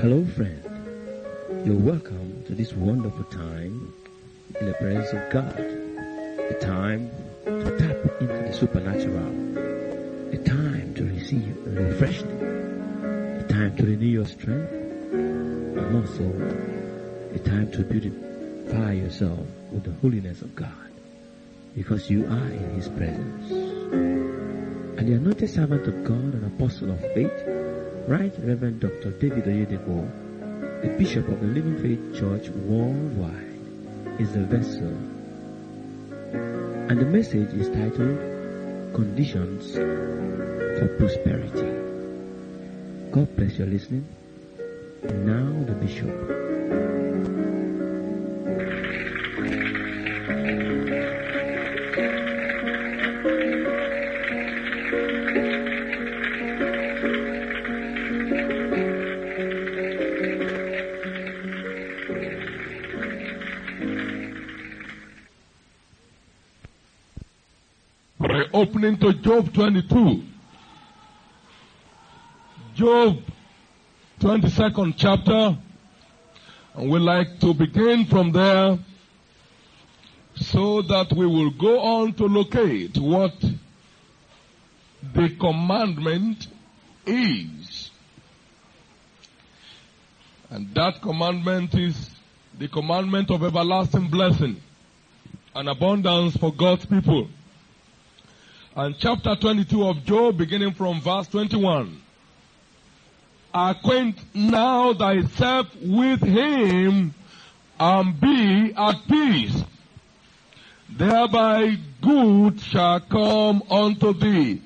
Hello, friend. You're welcome to this wonderful time in the presence of God. A time to tap into the supernatural. A time to receive a refreshing. A time to renew your strength. And also a time to beautify yourself with the holiness of God. Because you are in His presence. And the anointed servant of God and apostle of faith, Right Reverend Dr. David Oyedepo, the Bishop of the Living Faith Church worldwide, is the vessel. And the message is titled, Conditions for Prosperity. God bless your listening. And now the Bishop. Opening to Job 22. Job 22nd chapter. And we like to begin from there so that we will go on to locate what the commandment is. And that commandment is the commandment of everlasting blessing and abundance for God's people. And chapter 22 of Job, beginning from verse 21. Acquaint now thyself with him, and be at peace. Thereby good shall come unto thee.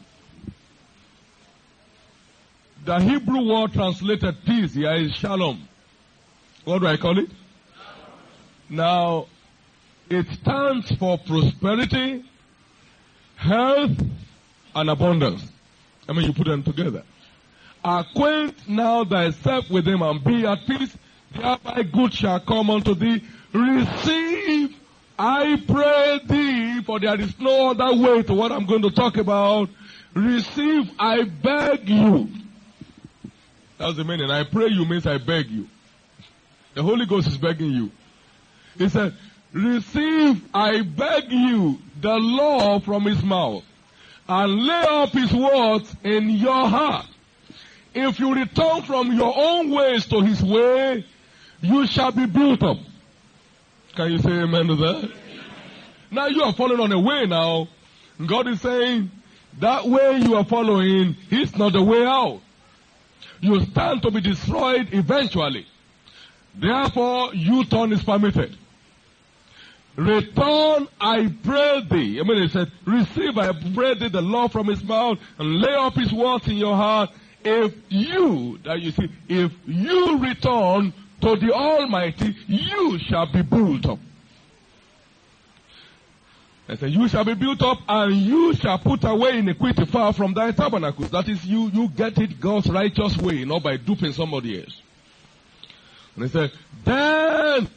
The Hebrew word translated peace here is shalom. What do I call it? Now, it stands for prosperity, health, and abundance. I mean, you put them together. Acquaint now thyself with him and be at peace. Thereby good shall come unto thee. Receive, I pray thee, for there is no other way to what I'm going to talk about. Receive, I beg you. That's the meaning. I pray you means I beg you. The Holy Ghost is begging you. He said, receive, I beg you, the law from his mouth, and lay up his words in your heart. If you return from your own ways to his way, you shall be built up. Can you say amen to that? Now you are following on a way now. God is saying, that way you are following is not the way out. You stand to be destroyed eventually. Therefore, U-turn is permitted. Return, I pray thee. I mean, he said, receive, I pray thee, the law from his mouth, and lay up his words in your heart. If you return to the Almighty, you shall be built up. I said, you shall be built up, and you shall put away iniquity far from thy tabernacles. That is, you get it God's righteous way, not by duping somebody else. And he said, then.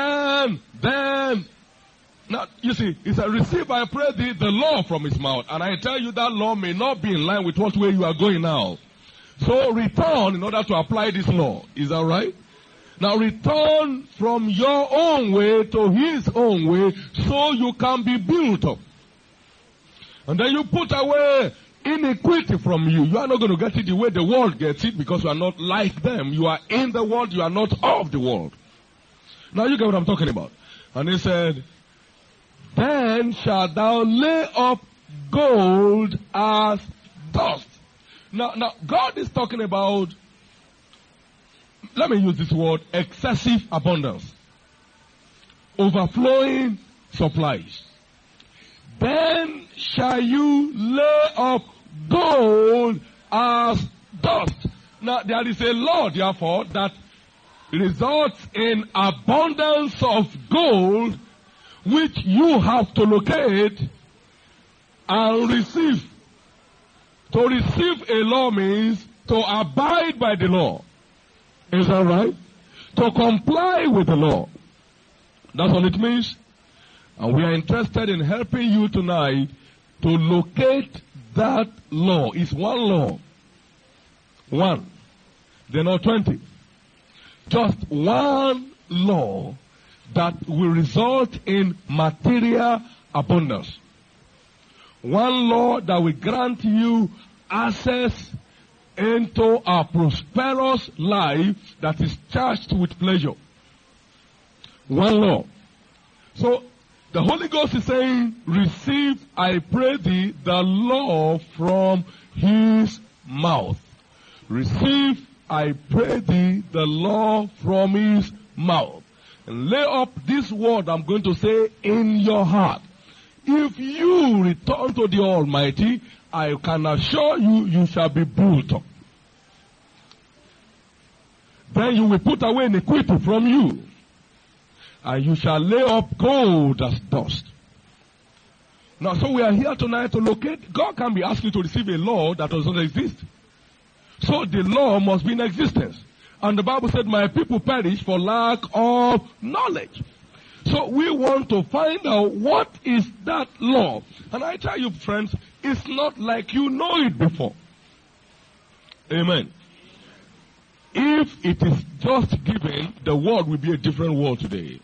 Now, you see, he said, receive, I pray thee, the law from his mouth. And I tell you that law may not be in line with what way you are going now. So return in order to apply this law. Is that right? Now return from your own way to his own way so you can be built up. And then you put away iniquity from you. You are not going to get it the way the world gets it because you are not like them. You are in the world, you are not of the world. Now you get what I'm talking about. And he said, then shalt thou lay up gold as dust. Now, God is talking about, let me use this word, excessive abundance. Overflowing supplies. Then shall you lay up gold as dust. Now, there is a law, therefore, that results in abundance of gold, which you have to locate and receive. To receive a law means to abide by the law. Is that right? To comply with the law. That's what it means. And we are interested in helping you tonight to locate that law. It's one law. One. There are not 20. just one law that will result in material abundance. One law that will grant you access into a prosperous life that is charged with pleasure. One law. So the Holy Ghost is saying, receive, I pray thee, the law from his mouth. Receive, I pray thee, the law from his mouth. And lay up this word I'm going to say in your heart. If you return to the Almighty, I can assure you, you shall be built up. Then you will put away iniquity from you, and you shall lay up gold as dust. Now, so we are here tonight to locate. God can be asking to receive a law that does not exist. So the law must be in existence. And the Bible said, my people perish for lack of knowledge. So we want to find out what is that law. And I tell you, friends, it's not like you know it before. Amen. If it is just given, the world will be a different world today.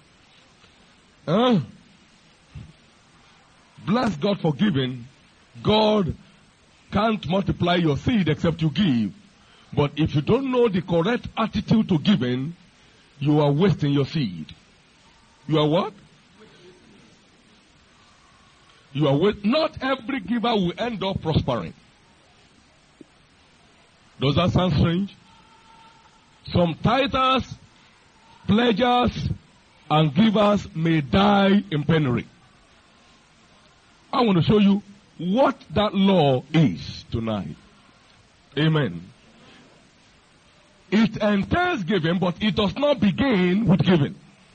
Bless God for giving. God can't multiply your seed except you give. But if you don't know the correct attitude to giving, you are wasting your seed. You are what? You are not every giver will end up prospering. Does that sound strange? Some tithers, pledgers, and givers may die in penury. I want to show you what that law is tonight. Amen. It entails giving, but it does not begin with giving.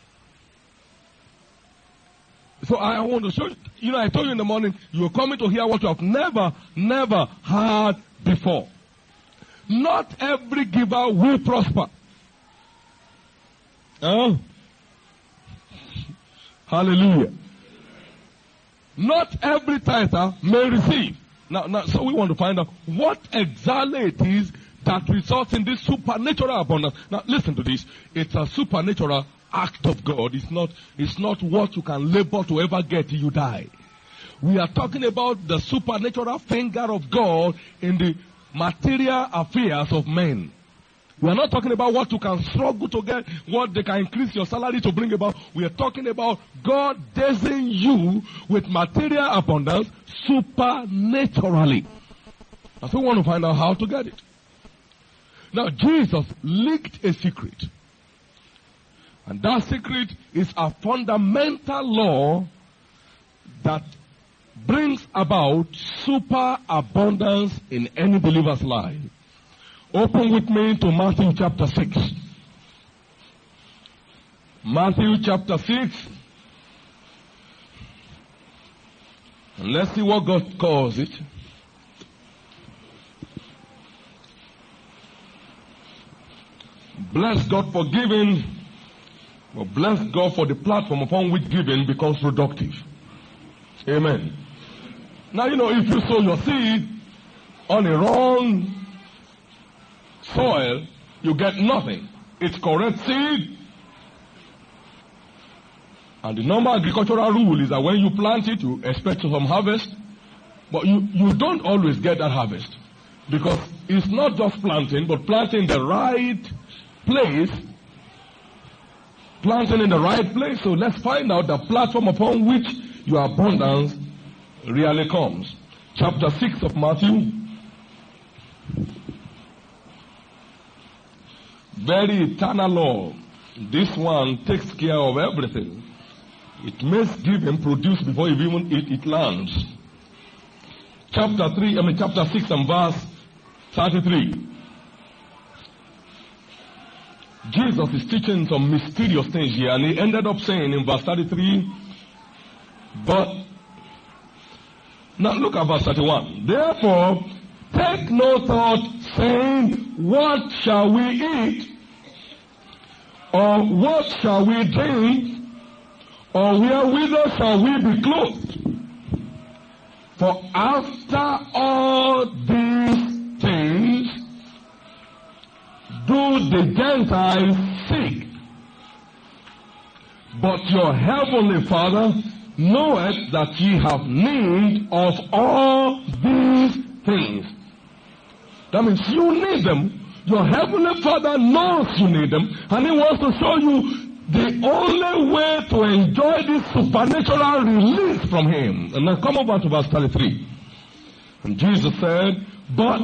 So I want to show you, I told you in the morning, you are coming to hear what you have never heard before. Not every giver will prosper. Hallelujah. Not every tither may receive. Now, so we want to find out what exactly it is that results in this supernatural abundance. Now, listen to this. It's a supernatural act of God. It's not what you can labor to ever get till you die. We are talking about the supernatural finger of God in the material affairs of men. We are not talking about what you can struggle to get, what they can increase your salary to bring about. We are talking about God blessing you with material abundance supernaturally. And so we want to find out how to get it. Now, Jesus leaked a secret. And that secret is a fundamental law that brings about super abundance in any believer's life. Open with me to Matthew chapter 6. Matthew chapter 6. And let's see what God calls it. Bless God for giving. Well, bless God for the platform upon which giving becomes productive. Amen. Now, if you sow your seed on a wrong soil, you get nothing. It's correct seed. And the normal agricultural rule is that when you plant it, you expect some harvest. But you don't always get that harvest. Because it's not just planting, but planting the right place. Planting in the right place. So let's find out the platform upon which your abundance really comes. Chapter 6 of Matthew. Very eternal law. This one takes care of everything. It makes giving produce before even it lands. Chapter 6 and verse 33. Jesus is teaching some mysterious things here, and he ended up saying in verse 33, but, now look at verse 31. Therefore, take no thought, saying, what shall we eat? Or what shall we drink? Or wherewithal shall we be clothed? For after all these things do the Gentiles seek? But your heavenly Father knoweth that ye have need of all these things. That means you need them. Your heavenly Father knows you need them, and He wants to show you the only way to enjoy this supernatural release from Him. And now come over to verse 33. And Jesus said, but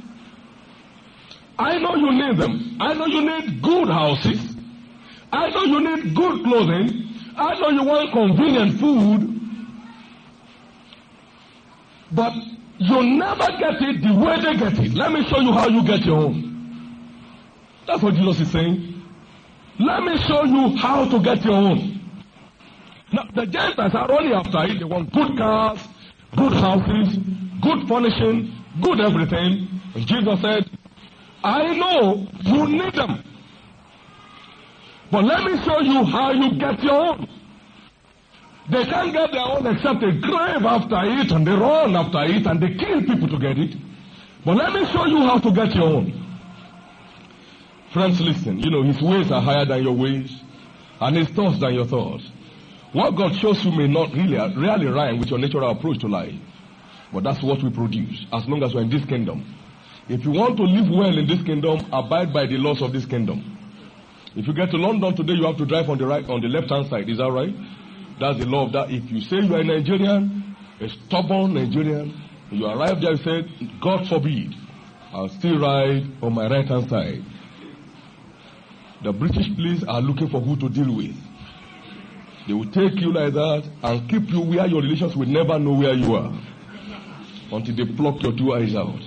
I know you need them. I know you need good houses. I know you need good clothing. I know you want convenient food. But you never get it the way they get it. Let me show you how you get your own. That's what Jesus is saying. Let me show you how to get your own. Now, the Gentiles are only after it. They want good cars, good houses, good furnishing, good everything. And Jesus said, I know you need them. But let me show you how you get your own. They can't get their own except they grave after it, and they run after it, and they kill people to get it. But let me show you how to get your own. Friends, listen. You know, His ways are higher than your ways, and His thoughts than your thoughts. What God shows you may not really rhyme with your natural approach to life. But that's what we produce, as long as we're in this kingdom. If you want to live well in this kingdom, abide by the laws of this kingdom. If you get to London today, you have to drive on the left-hand side. Is that right? That's the law of that. If you say you are a Nigerian, a stubborn Nigerian, you arrive there and say, God forbid, I'll still ride on my right-hand side. The British police are looking for who to deal with. They will take you like that and keep you where your relations will never know where you are until they pluck your two eyes out.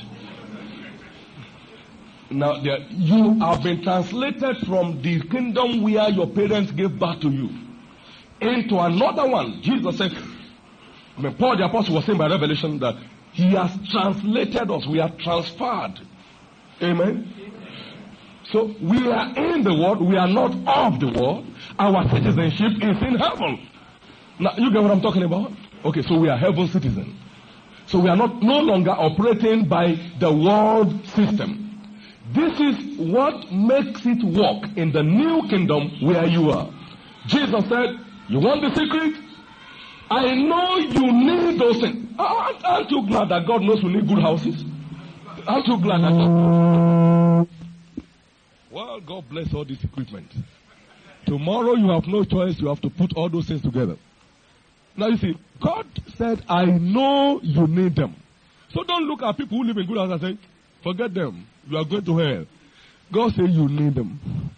Now, you have been translated from the kingdom where your parents gave birth to you into another one. Jesus said, Paul the Apostle was saying by revelation that He has translated us. We are transferred. Amen? So we are in the world. We are not of the world. Our citizenship is in heaven. Now, you get what I'm talking about? Okay, so we are heaven citizens. So we are no longer operating by the world system. This is what makes it work in the new kingdom where you are. Jesus said, you want the secret? I know you need those things. Aren't you glad that God knows you need good houses? Aren't you glad that God... Well, God bless all this equipment. Tomorrow you have no choice. You have to put all those things together. Now you see, God said, I know you need them. So don't look at people who live in good houses and say, forget them. You are going to hell. God said you need them.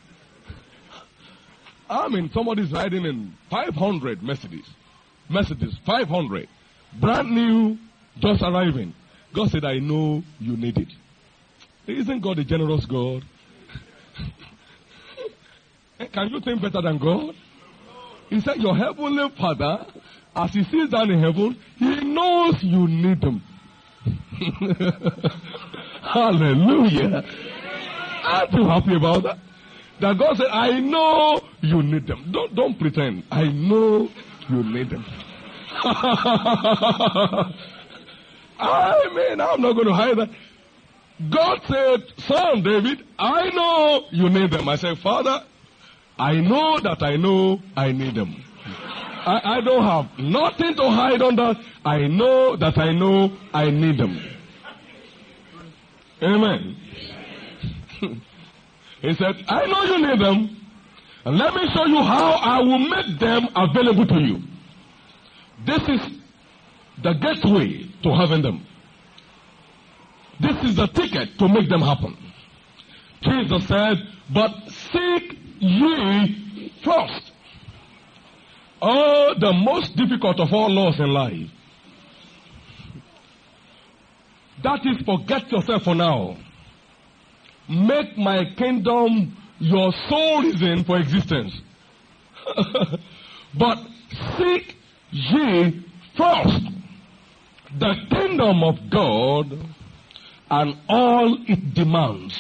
I mean, somebody's riding in 500 Mercedes, 500. Brand new, just arriving. God said, I know you need it. Isn't God a generous God? Can you think better than God? He said, your heavenly Father, as He sits down in heaven, He knows you need them. Hallelujah. Aren't you happy about that? That God said, I know you need them. Don't pretend. I know you need them. I mean, I'm not going to hide that. God said, son David, I know you need them. I said, Father, I know that I know I need them. I don't have nothing to hide on that. I know that I know I need them. Amen. He said, I know you need them, and let me show you how I will make them available to you. This is the gateway to having them. This is the ticket to make them happen. Jesus said, but seek ye first. Oh, the most difficult of all laws in life. That is, forget yourself for now. Make my kingdom your sole reason for existence. But seek ye first the kingdom of God and all it demands.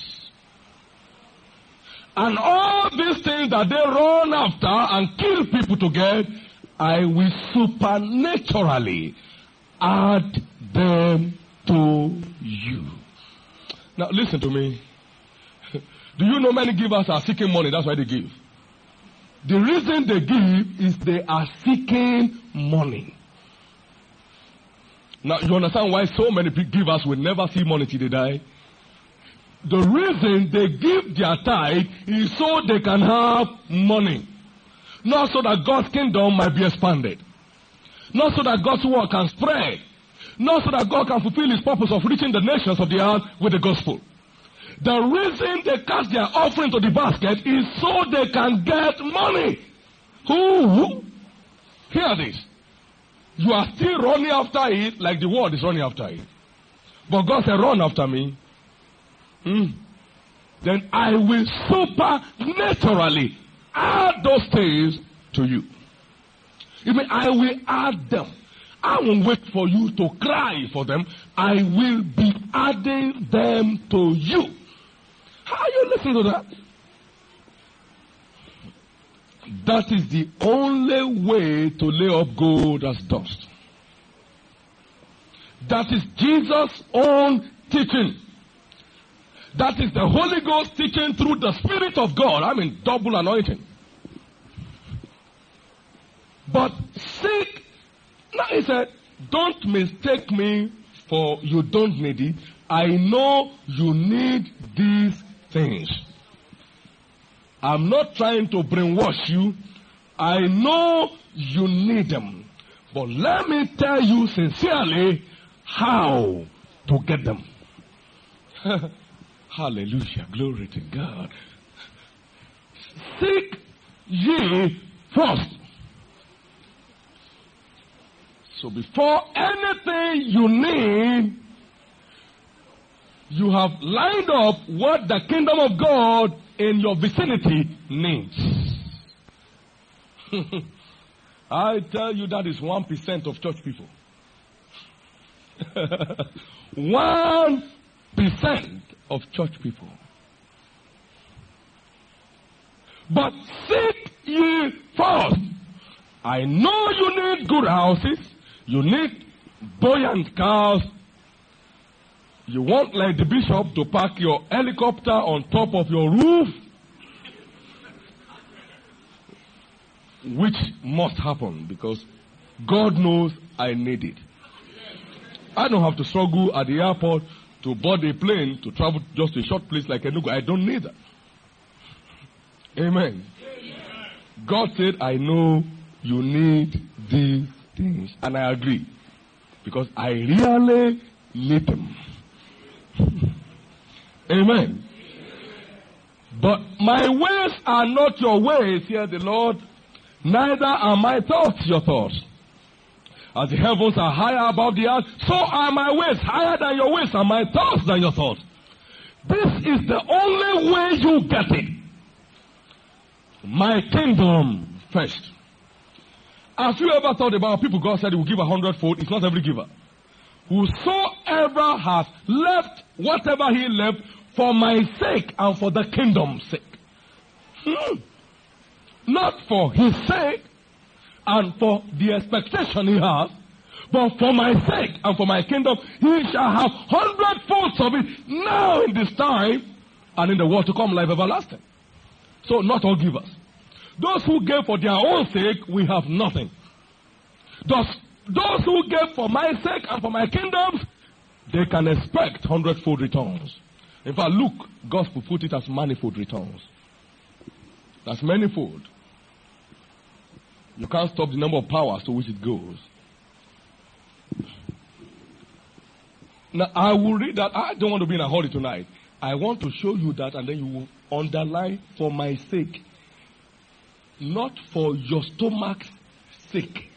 And all these things that they run after and kill people to get, I will supernaturally add them to you. Now listen to me. Do you know many givers are seeking money? That's why they give. The reason they give is they are seeking money. Now, you understand why so many givers will never see money till they die? The reason they give their tithe is so they can have money. Not so that God's kingdom might be expanded. Not so that God's word can spread. Not so that God can fulfill his purpose of reaching the nations of the earth with the gospel. The reason they cast their offering to the basket is so they can get money. Who? Hear this. You are still running after it like the world is running after it. But God said, run after me. Then I will supernaturally add those things to you. You mean I will add them. I won't wait for you to cry for them. I will be adding them to you. How are you listening to that? That is the only way to lay up gold as dust. That is Jesus' own teaching. That is the Holy Ghost teaching through the Spirit of God. I mean, double anointing. But seek. Now he said, don't mistake me for you don't need it. I know you need these things. I'm not trying to brainwash you. I know you need them. But let me tell you sincerely how to get them. Hallelujah. Glory to God. Seek ye first. So before anything you need, you have lined up what the kingdom of God in your vicinity needs. I tell you that is 1% of church people. 1% of church people. But seek ye first. I know you need good houses. You need buoyant cars. You want, like the bishop, to park your helicopter on top of your roof. Which must happen because God knows I need it. I don't have to struggle at the airport to board a plane to travel just a short place like Enugu. I don't need that. Amen. God said, I know you need these things. And I agree. Because I really need them. Amen. But my ways are not your ways, hear the Lord. Neither are my thoughts your thoughts. As the heavens are higher above the earth, so are my ways higher than your ways, and my thoughts than your thoughts. This is the only way you get it. My kingdom first. Have you ever thought about people God said he will give 100-fold? It's not every giver. Whosoever has left whatever he left for my sake and for the kingdom's sake. Not for his sake and for the expectation he has, but for my sake and for my kingdom, he shall have 100-folds of it now in this time and in the world to come, life everlasting. So not all givers. Those who gave for their own sake, we have nothing. Those who gave for my sake and for my kingdoms, they can expect 100-fold returns. In fact, Luke, gospel put it as manifold returns. That's manifold. You can't stop the number of powers to which it goes. Now, I will read that. I don't want to be in a hurry tonight. I want to show you that, and then you will underline for my sake. Not for your stomach's sake.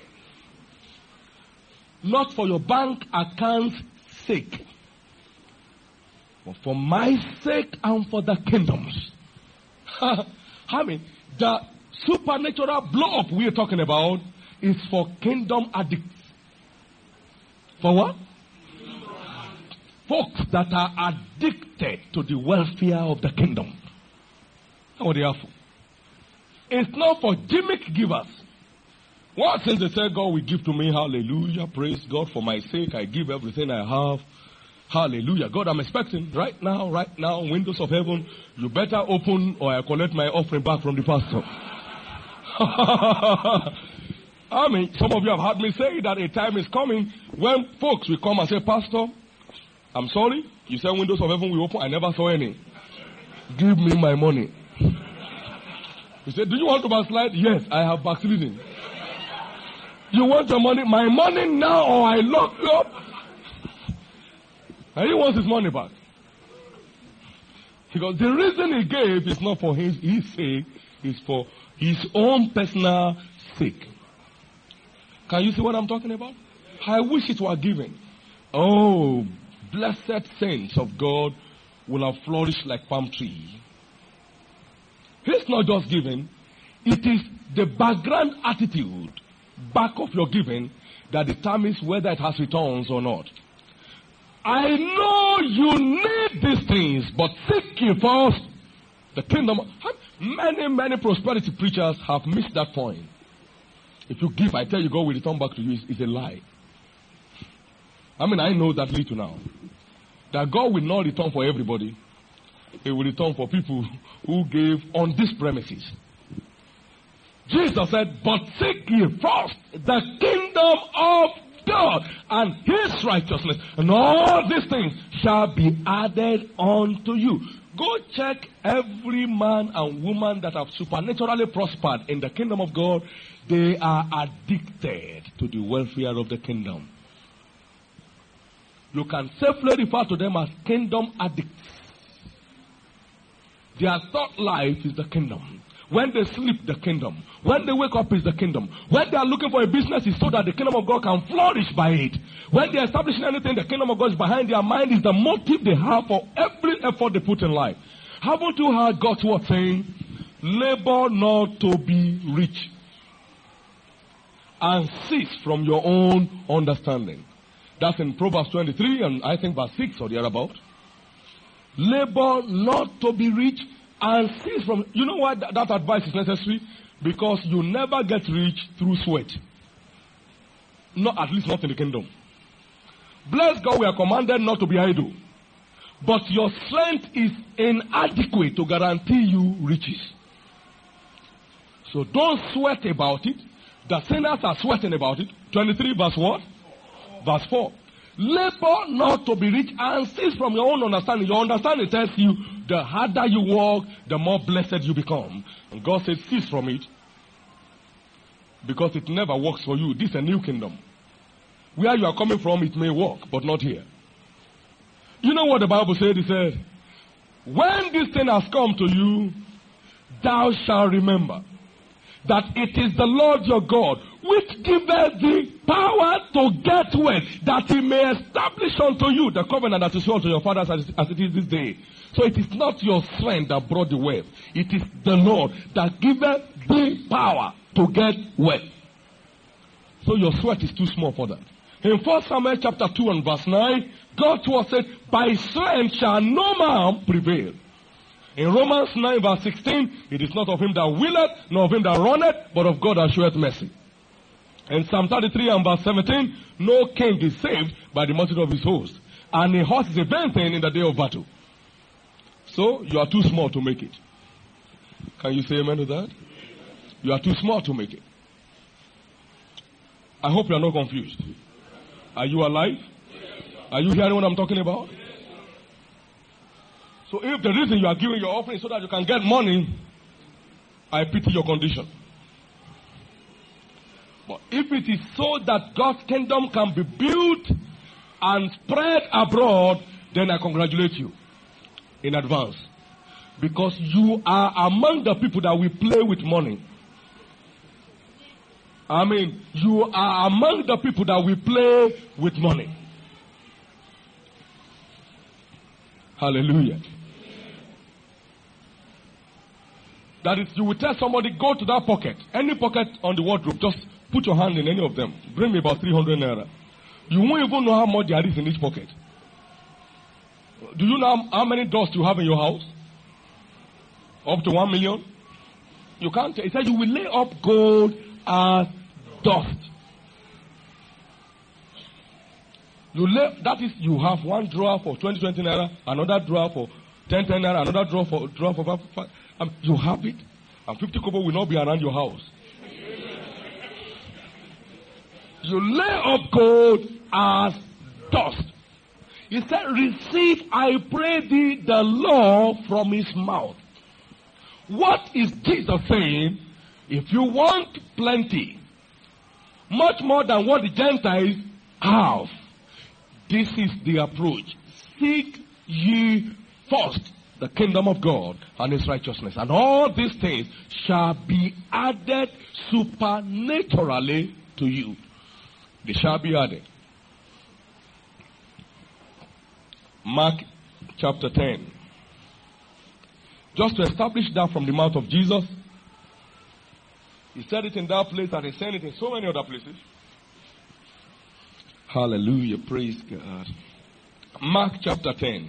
Not for your bank account's sake. But for my sake and for the kingdoms. I mean, the supernatural blow up we are talking about is for kingdom addicts. For what? Folks that are addicted to the welfare of the kingdom. That's what they are for. It's not for gimmick givers. What since they say God will give to me, hallelujah, praise God, for my sake I give everything I have. Hallelujah. God, I'm expecting right now, windows of heaven, you better open or I collect my offering back from the pastor. I mean, some of you have heard me say that a time is coming when folks will come and say, Pastor, I'm sorry, you said windows of heaven will open, I never saw any. Give me my money. You said, do you want to backslide? Yes, I have backslidden. You want your money? My money now or I lock you up? And he wants his money back. Because the reason he gave is not for his sake, it's for his own personal sake. Can you see what I'm talking about? I wish it were given. Oh, blessed saints of God will have flourished like palm tree. It's not just giving. It is the background attitude back of your giving that determines whether it has returns or not. I know you need these things, but seek ye first the kingdom. Many prosperity preachers have missed that point. If you give, I tell you, God will return back to you, is a lie. I mean, I know that little now. That God will not return for everybody. He will return for people who gave on these premises. Jesus said, but seek ye first the kingdom of God and his righteousness, and all these things shall be added unto you. Go check every man and woman that have supernaturally prospered in the kingdom of God. They are addicted to the welfare of the kingdom. You can safely refer to them as kingdom addicts. Their thought life is the kingdom. When they sleep, the kingdom. When they wake up, is the kingdom. When they are looking for a business, it's so that the kingdom of God can flourish by it. When they are establishing anything, the kingdom of God is behind their mind, is the motive they have for every effort they put in life. Haven't you heard God's word saying, labor not to be rich, and cease from your own understanding? That's in Proverbs 23 and I think verse 6 or thereabout. Labor not to be rich and cease from... You know why that advice is necessary? Because you never get rich through sweat. Not, at least not in the kingdom. Bless God, we are commanded not to be idle. But your strength is inadequate to guarantee you riches. So don't sweat about it. The sinners are sweating about it. 23 verse what? Verse 4. Labor not to be rich and cease from your own understanding. Your understanding tells you the harder you work, the more blessed you become. And God said cease from it because it never works for you. This is a new kingdom. Where you are coming from, it may work, but not here. You know what the Bible said? It said, when this thing has come to you, thou shalt remember that it is the Lord your God which giveth thee power to get wealth, that he may establish unto you the covenant that is sworn to your fathers as it is this day. So it is not your strength that brought the wealth. It is the Lord that giveth thee power to get wealth. So your sweat is too small for that. In 1 Samuel chapter 2 and verse 9, God's word said, by strength shall no man prevail. In Romans 9 verse 16, it is not of him that willeth, nor of him that runneth, but of God that showeth mercy. In Psalm 33 and verse 17, no king is saved by the multitude of his host. And a horse is a vain thing in the day of battle. So, you are too small to make it. Can you say amen to that? You are too small to make it. I hope you are not confused. Are you alive? Are you hearing what I'm talking about? So if the reason you are giving your offering is so that you can get money, I pity your condition. But if it is so that God's kingdom can be built and spread abroad, then I congratulate you in advance. Because you are among the people that will play with money. I mean, you are among the people that will play with money. Hallelujah. That is, you will tell somebody, go to that pocket. Any pocket on the wardrobe, just put your hand in any of them. Bring me about 300 naira. You won't even know how much there is in each pocket. Do you know how many dust you have in your house? Up to 1 million? You can't. It said you will lay up gold as dust. That is, you have one drawer for 20 naira, another drawer for 10 naira, another drawer for 5. You have it, and 50 kobo will not be around your house. You lay up gold as dust. He said, receive, I pray thee, the law from his mouth. What is Jesus saying? If you want plenty, much more than what the Gentiles have, this is the approach. Seek ye first the kingdom of God and his righteousness, and all these things shall be added supernaturally to you. They shall be added. Mark chapter 10. Just to establish that from the mouth of Jesus. He said it in that place and he said it in so many other places. Hallelujah. Praise God. Mark chapter 10.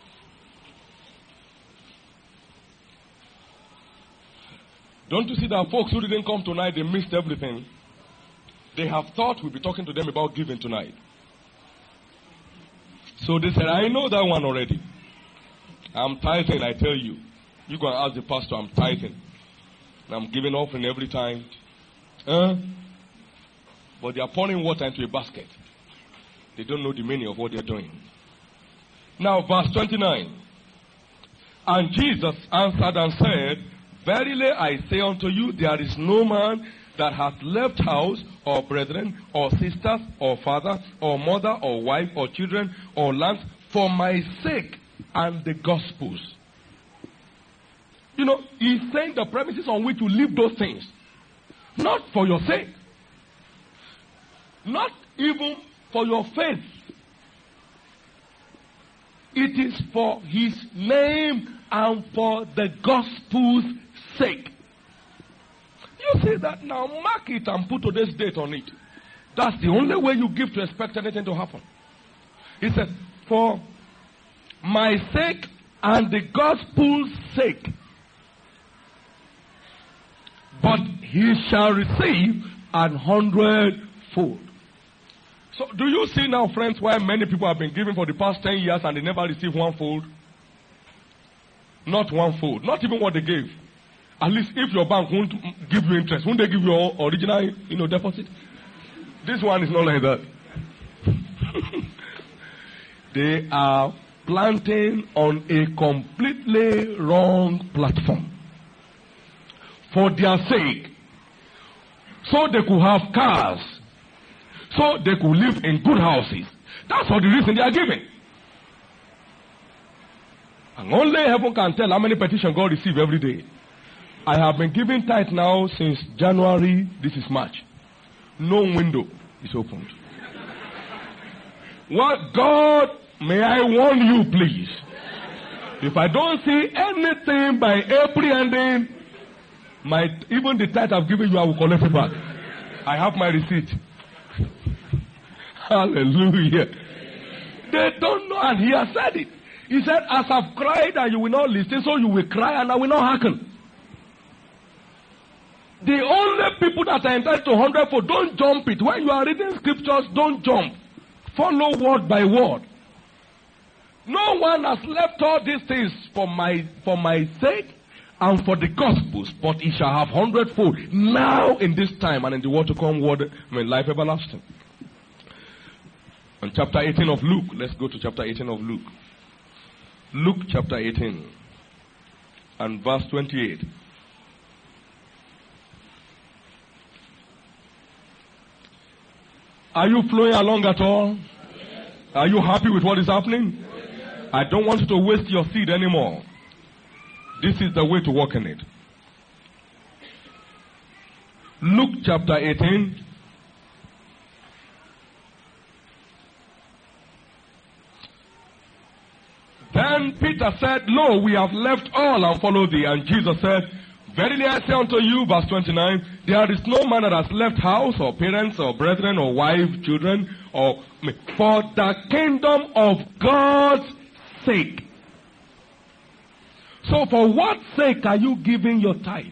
Don't you see that folks who didn't come tonight, they missed everything? They have thought we'll be talking to them about giving tonight. So they said, I know that one already. I'm tithing, I tell you. You go and ask the pastor, I'm tithing. I'm giving offering every time. But they are pouring water into a basket. They don't know the meaning of what they're doing. Now, verse 29. And Jesus answered and said, verily I say unto you, there is no man that hath left house, or brethren, or sisters, or father, or mother, or wife, or children, or lands, for my sake and the gospels. You know, he's saying the premises on which you leave those things. Not for your sake. Not even for your faith. It is for his name and for the gospel's sake. You say that now, mark it and put today's date on it. That's the only way you give to expect anything to happen. He said, for my sake and the gospel's sake. But he shall receive 100-fold. So do you see now, friends, why many people have been giving for the past 10 years and they never receive 1-fold? Not 1-fold. Not even what they gave. At least if your bank won't give you interest, won't they give you your original, deposit? This one is not like that. They are planting on a completely wrong platform. For their sake. So they could have cars. So they could live in good houses. That's for the reason they are giving. And only heaven can tell how many petitions God receives every day. I have been giving tithe now since January. This is March. No window is opened. What God, may I warn you, please. If I don't see anything by April ending, even the tithe I've given you, I will collect it back. I have my receipt. Hallelujah. They don't know, and he has said it. He said, as I've cried and you will not listen, so you will cry and I will not hearken. The only people that are entitled to 100-fold, don't jump it. When you are reading scriptures, don't jump. Follow word by word. No one has left all these things for my sake and for the gospels, but he shall have 100-fold now in this time and in the world to come, life everlasting. On chapter 18 of Luke, let's go to chapter 18 of Luke. Luke chapter 18 and verse 28. Are you flowing along at all? Yes. Are you happy with what is happening? Yes. I don't want you to waste your seed anymore. This is the way to walk in it. Luke chapter 18. Then Peter said, lo, we have left all and followed thee. And Jesus said, verily I say unto you, verse 29, there is no man that has left house or parents or brethren or wife, children, or for the kingdom of God's sake. So for what sake are you giving your tithe?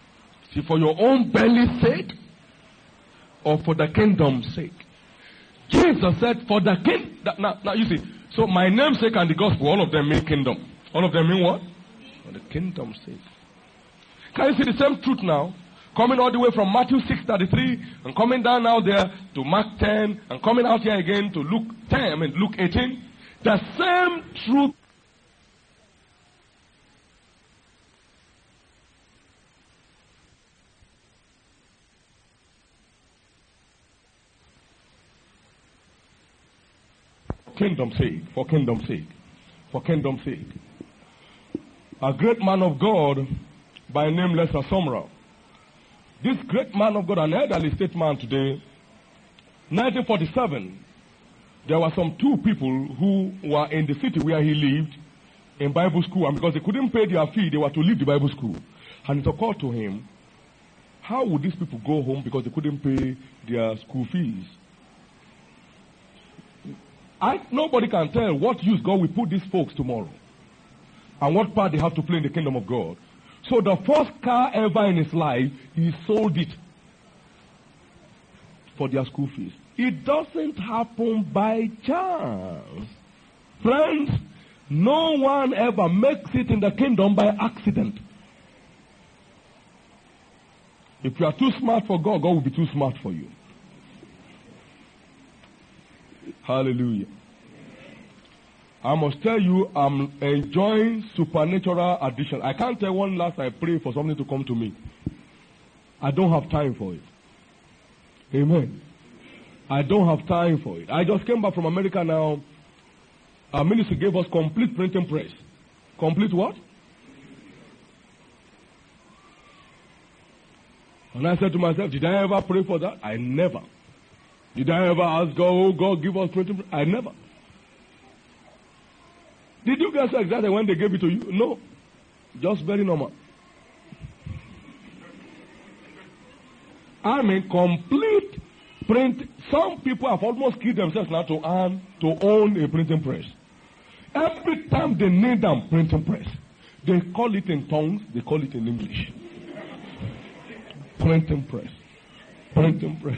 See, for your own belly's sake or for the kingdom's sake? Jesus said, for the king. Now you see, so my namesake and the gospel, all of them mean kingdom. All of them mean what? For the kingdom's sake. Can you see the same truth now? Coming all the way from Matthew 6:33 and coming down now there to Mark 10 and coming out here again to Luke 18. The same truth. Kingdom's sake, for kingdom's sake, for kingdom's sake. A great man of God by name Lester Sumrall. This great man of God, an elderly statesman today, 1947, there were some two people who were in the city where he lived in Bible school, and because they couldn't pay their fee, they were to leave the Bible school. And it occurred to him, how would these people go home because they couldn't pay their school fees? Nobody can tell what use God will put these folks tomorrow and what part they have to play in the kingdom of God. So the first car ever in his life, he sold it for their school fees. It doesn't happen by chance. Friends, no one ever makes it in the kingdom by accident. If you are too smart for God, God will be too smart for you. Hallelujah. I must tell you, I'm enjoying supernatural addition. I can't tell one last I pray for something to come to me. I don't have time for it. Amen. I don't have time for it. I just came back from America now. Our ministry gave us complete printing press. Complete what? And I said to myself, did I ever pray for that? I never. Did I ever ask God, oh God, give us printing press? I never. Did you get so excited when they gave it to you? No. Just very normal. I mean, complete print. Some people have almost killed themselves now to own a printing press. Every time they need them printing press, they call it in tongues, they call it in English. Printing press. Printing press.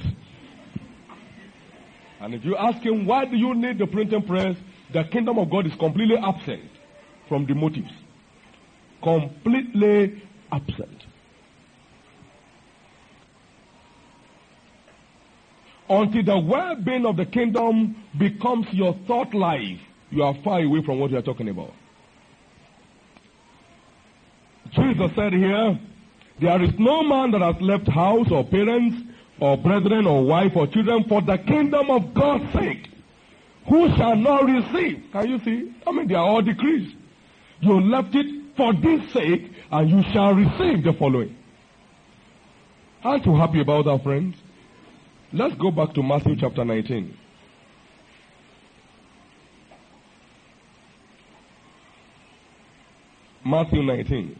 And if you ask him, why do you need the printing press? The kingdom of God is completely absent from the motives. Completely absent. Until the well-being of the kingdom becomes your thought life, you are far away from what you are talking about. Jesus said here, there is no man that has left house or parents or brethren or wife or children for the kingdom of God's sake, who shall not receive. Can you see? I mean, they are all decrees. You left it for this sake, and you shall receive the following. Aren't you happy about that, friends? Let's go back to Matthew chapter 19. Matthew 19.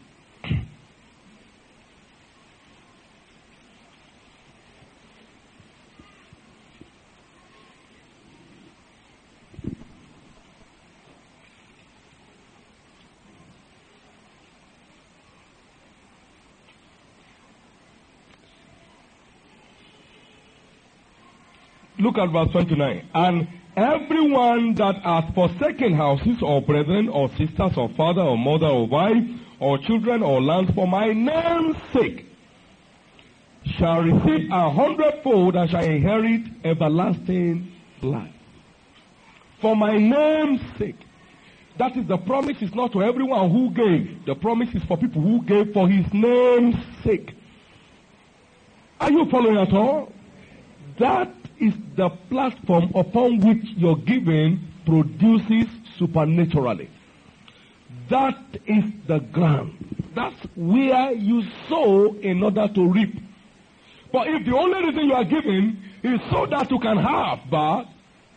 Look at verse 29. And everyone that hath forsaken houses or brethren or sisters or father or mother or wife or children or lands for my name's sake shall receive 100-fold and shall inherit everlasting life. For my name's sake. That is, the promise is not to everyone who gave. The promise is for people who gave for his name's sake. Are you following at all? That is the platform upon which your giving produces supernaturally. That is the ground. That's where you sow in order to reap. But if the only reason you are giving is so that you can have that,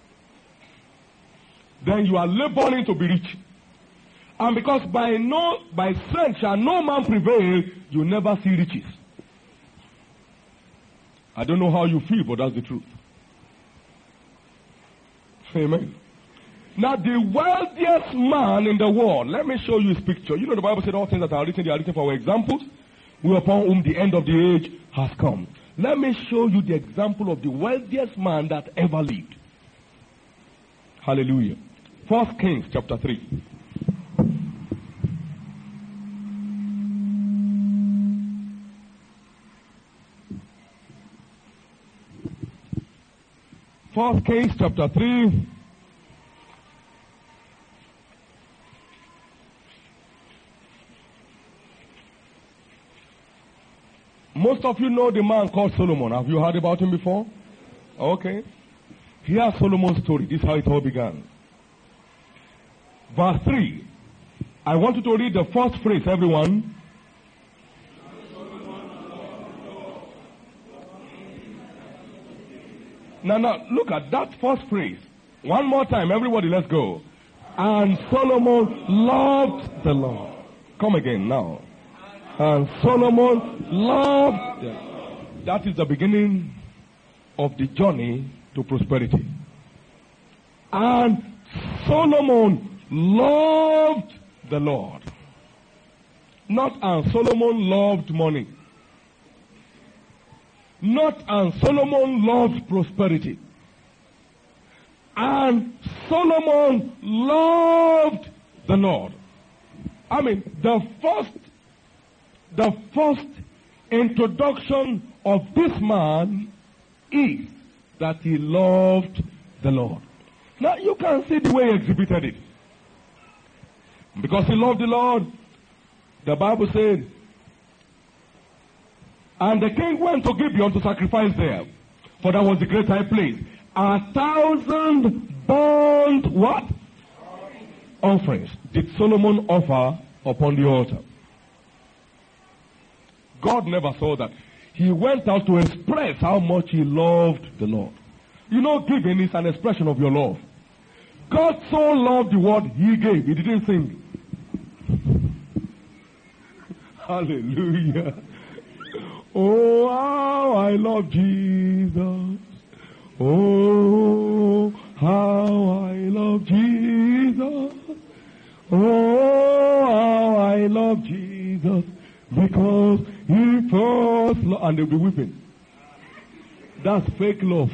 then you are laboring to be rich. And because by strength shall no man prevail, you never see riches. I don't know how you feel, but that's the truth. Amen. Now, the wealthiest man in the world, let me show you his picture. You know the Bible said all things that are written, they are written for our examples, we upon whom the end of the age has come. Let me show you the example of the wealthiest man that ever lived. Hallelujah. 1 Kings chapter 3. First Kings chapter 3. Most of you know the man called Solomon. Have you heard about him before? Okay. Here's Solomon's story. This is how it all began. Verse 3. I want you to read the first phrase, everyone. Now, look at that first phrase. One more time, everybody, let's go. And Solomon loved the Lord. Come again now. And Solomon loved the Lord. That is the beginning of the journey to prosperity. And Solomon loved the Lord. Not and Solomon loved money. Not and Solomon loved prosperity. And Solomon loved the Lord. I mean, the first introduction of this man is that he loved the Lord. Now you can see the way he exhibited it. Because he loved the Lord, the Bible said, and the king went to Gibeon to sacrifice there, for that was the great high place. 1,000 burnt what? Offerings did Solomon offer upon the altar. God never saw that. He went out to express how much he loved the Lord. You know, giving is an expression of your love. God so loved the word he gave. He didn't sing. Hallelujah. Oh, how I love Jesus. Oh, how I love Jesus. Oh, how I love Jesus. Because he first loved. And they'll be weeping. That's fake love.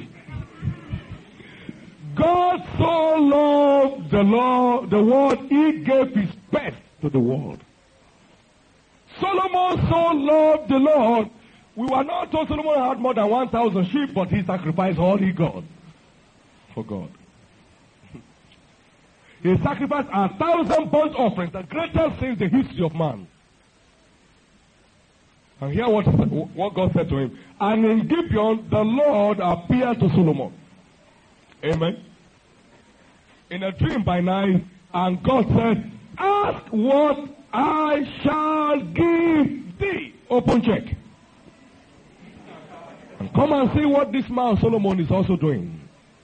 God so loved the Lord, the world, he gave his best to the world. Solomon so loved the Lord. We were not told Solomon had more than 1,000 sheep, but he sacrificed all he got for God. He sacrificed 1,000 burnt offerings, the greatest in the history of man. And hear what God said to him. And in Gibeon, the Lord appeared to Solomon. Amen. In a dream by night, and God said, ask what I shall give thee. Open check. And come and see what this man Solomon is also doing.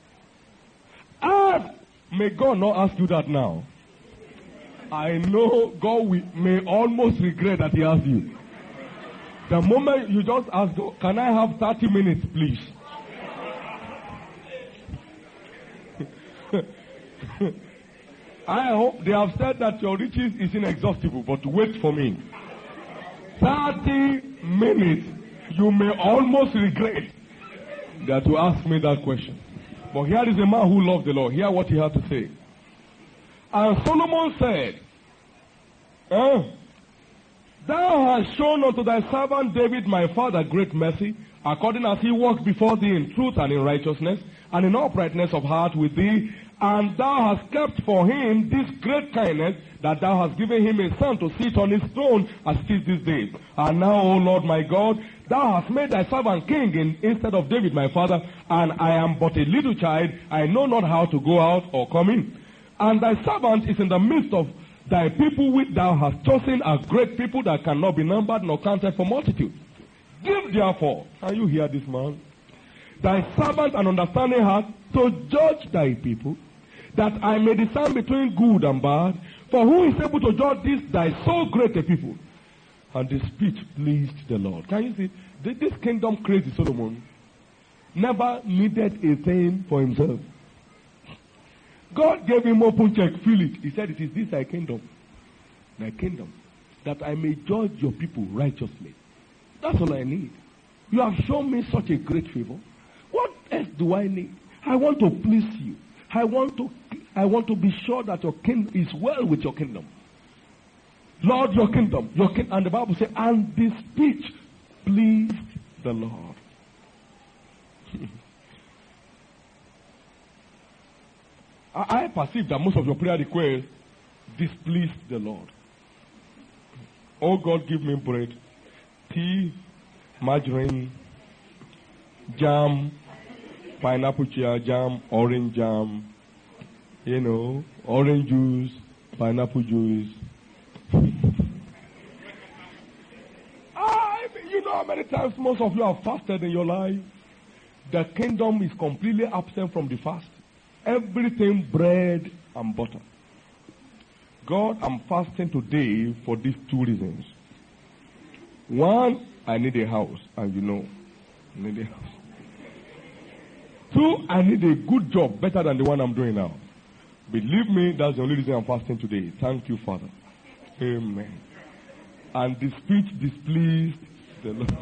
Ask. May God not ask you that now. I know God may almost regret that he asked you. The moment you just ask, can I have 30 minutes, please? I hope they have said that your riches is inexhaustible, but wait for me. 30 minutes, you may almost regret that you asked me that question. But here is a man who loved the Lord. Hear what he had to say. And Solomon said, thou hast shown unto thy servant David my father great mercy, according as he walked before thee in truth and in righteousness, and in uprightness of heart with thee, and thou hast kept for him this great kindness, that thou hast given him a son to sit on his throne as it is this day. And now, O Lord my God, thou hast made thy servant king instead of David my father, and I am but a little child, I know not how to go out or come in. And thy servant is in the midst of thy people which thou hast chosen, a great people that cannot be numbered nor counted for multitude. Give therefore, can you hear this man? Thy servant an understanding heart to judge thy people, that I may discern between good and bad. For who is able to judge this thy so great a people? And the speech pleased the Lord. Can you see? This kingdom crazy Solomon never needed a thing for himself. God gave him open check, fill it. He said, it is this thy kingdom, that I may judge your people righteously. That's all I need. You have shown me such a great favor. What else do I need? I want to please you. I want to I want to be sure that your kingdom is well with your kingdom. Lord, your kingdom, and the Bible says, and this speech pleased the Lord. I perceive that most of your prayer requests displeased the Lord. Oh God, give me bread, tea, margarine, jam, pineapple jam, orange jam, orange juice, pineapple juice. You know how many times most of you have fasted in your life? The kingdom is completely absent from the fast. Everything bread and butter. God, I'm fasting today for these two reasons. One, I need a house, and I need a house. Two, I need a good job, better than the one I'm doing now. Believe me, that's the only reason I'm fasting today. Thank you, Father. Amen. And the speech displeased the Lord.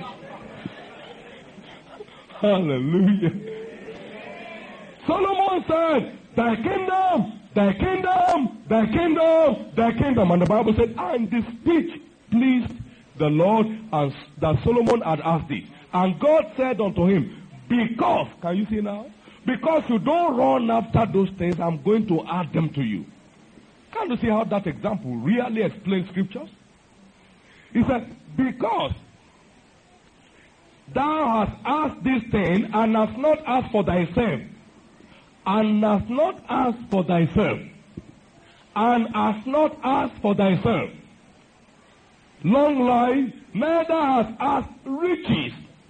Hallelujah. Solomon said, thy kingdom, thy kingdom, thy kingdom, thy kingdom. And the Bible said, and the speech pleased the Lord, and that Solomon had asked it. And God said unto him, because, can you see now? Because you don't run after those things, I'm going to add them to you. Can't you see how that example really explains scriptures? He said, because thou hast asked this thing, and hast not asked for thyself, and hast not asked for thyself, and hast not asked for thyself, long life, neither hast asked riches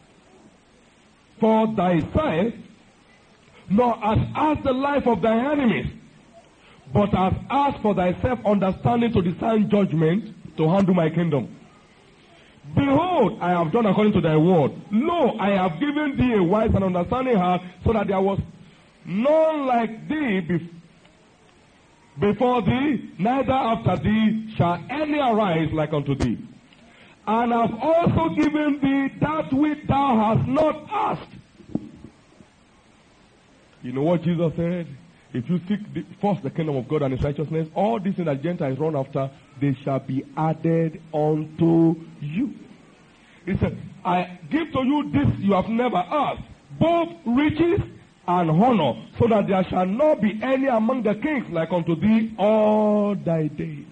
for thyself, nor hast asked the life of thy enemies, but hast asked for thyself understanding to discern judgment, to handle my kingdom. Behold, I have done according to thy word. Lo, I have given thee a wise and understanding heart, so that there was none like thee before thee, neither after thee shall any arise like unto thee. And I have also given thee that which thou hast not asked. You know what Jesus said? If you seek first the kingdom of God and his righteousness, all these things that Gentiles run after, they shall be added unto you. He said, I give to you this you have never asked, both riches and honor, so that there shall not be any among the kings like unto thee all thy days.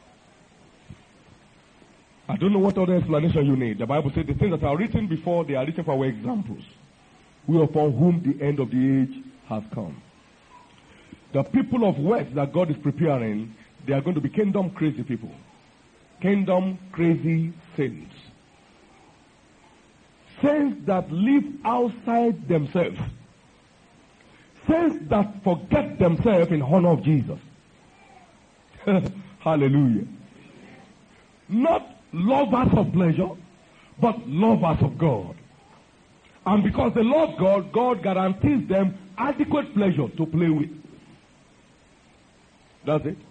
I don't know what other explanation you need. The Bible says the things that are written before, they are written for our examples. We upon whom the end of the age has come. The people of wealth that God is preparing, they are going to be kingdom crazy people. Kingdom crazy saints. Saints that live outside themselves. Saints that forget themselves in honor of Jesus. Hallelujah. Not lovers of pleasure, but lovers of God. And because they love God, God guarantees them adequate pleasure to play with. That's it.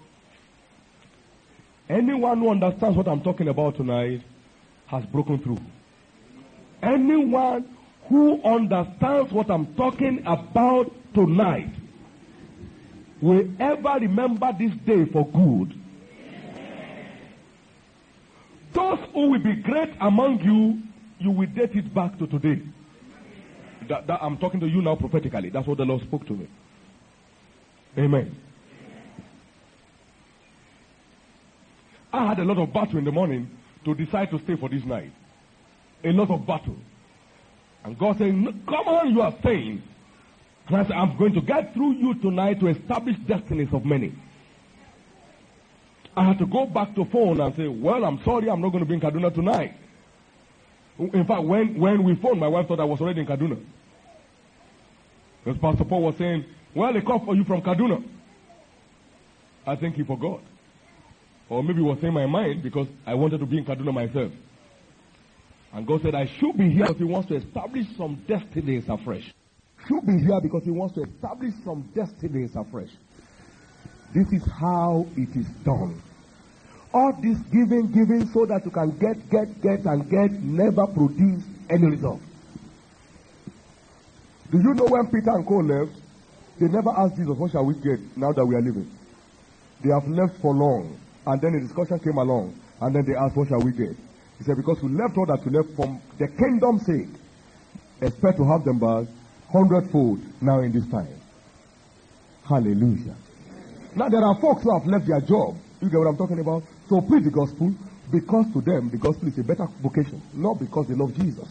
Anyone who understands what I'm talking about tonight has broken through. Anyone who understands what I'm talking about tonight will ever remember this day for good. Those who will be great among you, you will date it back to today. That I'm talking to you now prophetically. That's what the Lord spoke to me. Amen. I had a lot of battle in the morning to decide to stay for this night. A lot of battle. And God said, come on, you are staying. And I said, I'm going to get through you tonight to establish destinies of many. I had to go back to phone and say, well, I'm sorry, I'm not going to be in Kaduna tonight. In fact, when we phoned, my wife thought I was already in Kaduna. Because Pastor Paul was saying, well, they called for you from Kaduna. I think he forgot. Or maybe he was saying my mind because I wanted to be in Kaduna myself. And God said, I should be here because he wants to establish some destinies afresh. Should be here because he wants to establish some destinies afresh. This is how it is done. All this giving so that you can get, never produce any result. Do you know when Peter and Co left? They never asked Jesus, what shall we get now that we are living? They have left for long. And then a discussion came along. And then they asked, what shall we get? He said, because we left all that we left from the kingdom's sake. Expect to have them back 100-fold now in this time. Hallelujah. Now there are folks who have left their job. You get what I'm talking about? So preach the gospel because to them the gospel is a better vocation. Not because they love Jesus.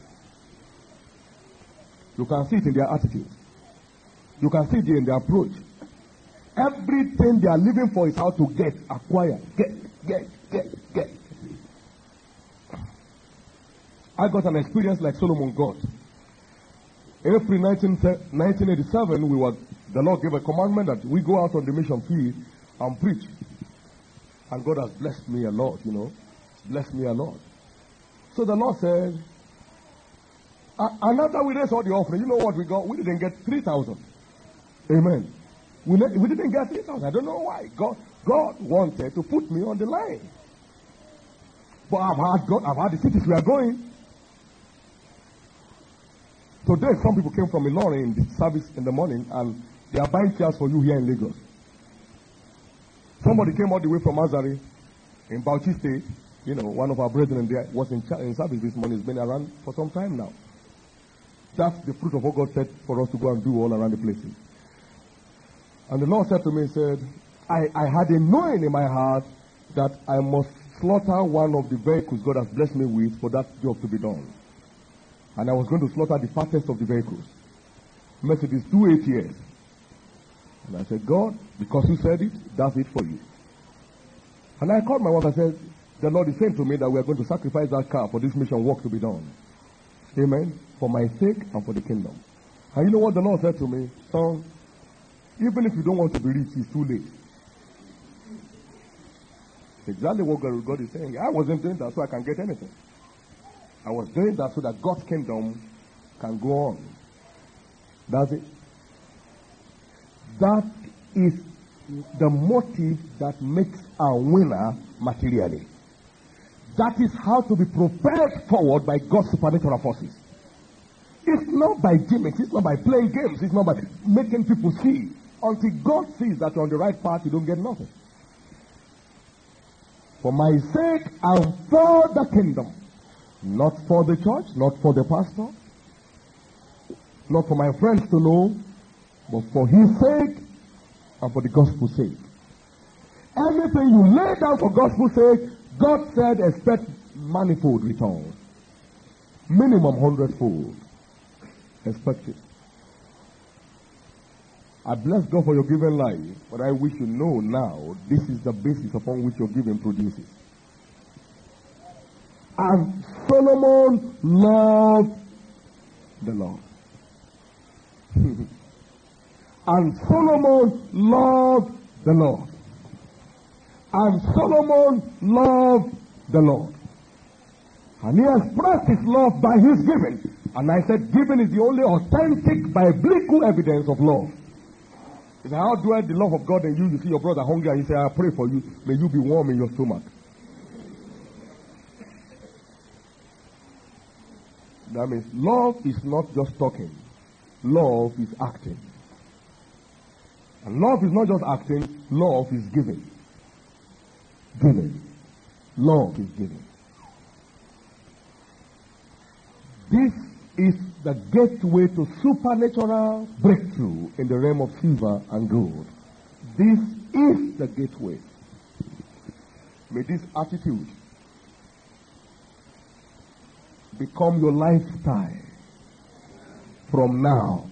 You can see it in their attitude. You can see it in their approach. Everything they are living for is how to get, acquire, get. I got an experience like Solomon got. April 1987, the Lord gave a commandment that we go out on the mission field and preach. And God has blessed me a lot, blessed me a lot. So the Lord said, and after we raised all the offering, you know what we got? We didn't get 3,000. Amen. We didn't get 3,000. I don't know why. God wanted to put me on the line. But I've had the cities we are going. Today, some people came from Ilorin in the service in the morning, and they are buying chairs for you here in Lagos. Somebody came all the way from Azari in Bauchi State. One of our brethren there was in service this morning. He's been around for some time now. That's the fruit of what God said for us to go and do all around the places. And the Lord said to me, he said, I had a knowing in my heart that I must slaughter one of the vehicles God has blessed me with for that job to be done. And I was going to slaughter the fattest of the vehicles. Mercedes 280 years. And I said, God, because you said it, that's it for you. And I called my wife and said, the Lord is saying to me that we are going to sacrifice that car for this mission work to be done. Amen. For my sake and for the kingdom. And you know what the Lord said to me? Son, even if you don't want to be rich, it's too late. Exactly what God is saying. I wasn't doing that so I can get anything. I was doing that so that God's kingdom can go on. That's it. That is the motive that makes a winner materially. That is how to be propelled forward by God's supernatural forces. It's not by gimmicks. It's not by playing games. It's not by making people see. Until God sees that you're on the right path, you don't get nothing. For my sake and for the kingdom. Not for the church, not for the pastor, not for my friends to know, but for his sake and for the gospel's sake. Anything you lay down for gospel's sake, God said expect manifold return. Minimum 100-fold. Expect it. I bless God for your giving life, but I wish you know now this is the basis upon which your giving produces. And Solomon loved the Lord. And Solomon loved the Lord. And Solomon loved the Lord. And he expressed his love by his giving. And I said giving is the only authentic biblical evidence of love. He said, how dwell the love of God in you? You see your brother hungry and you say, I pray for you. May you be warm in your stomach. That means love is not just talking. Love is acting. And love is not just acting. Love is giving. Giving. Love is giving. This is the gateway to supernatural breakthrough in the realm of silver and gold. This is the gateway. May this attitude become your lifestyle from now.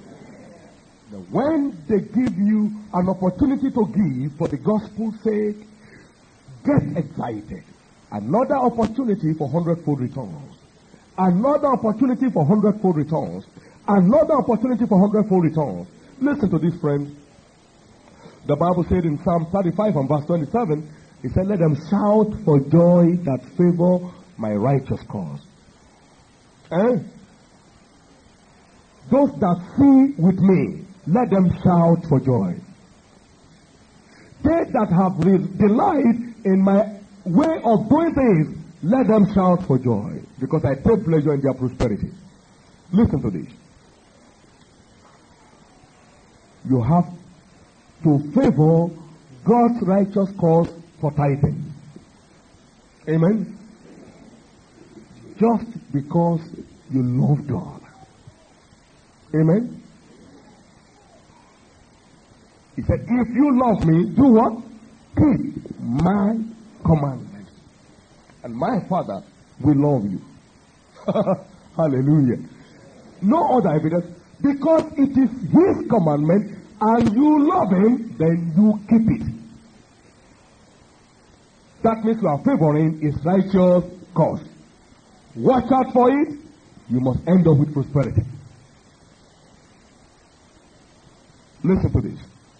When they give you an opportunity to give for the gospel's sake, get excited. Another opportunity for 100-fold returns. Another opportunity for 100-fold returns. Another opportunity for 100-fold returns. Listen to this, friend. The Bible said in Psalm 35 and verse 27, it said, let them shout for joy that favor my righteous cause. Those that see with me, let them shout for joy. They that have delight in my way of doing things, let them shout for joy, because I take pleasure in their prosperity. Listen to this. you have to favor God's righteous cause for tithing. Amen? Just because you love God. Amen? He said, if you love me, do what? Keep my commandments. And my Father will love you. Hallelujah. No other evidence. Because it is his commandment and you love him, then you keep it. That means you are favoring his righteous cause. Watch out for it. You must end up with prosperity. Listen to this.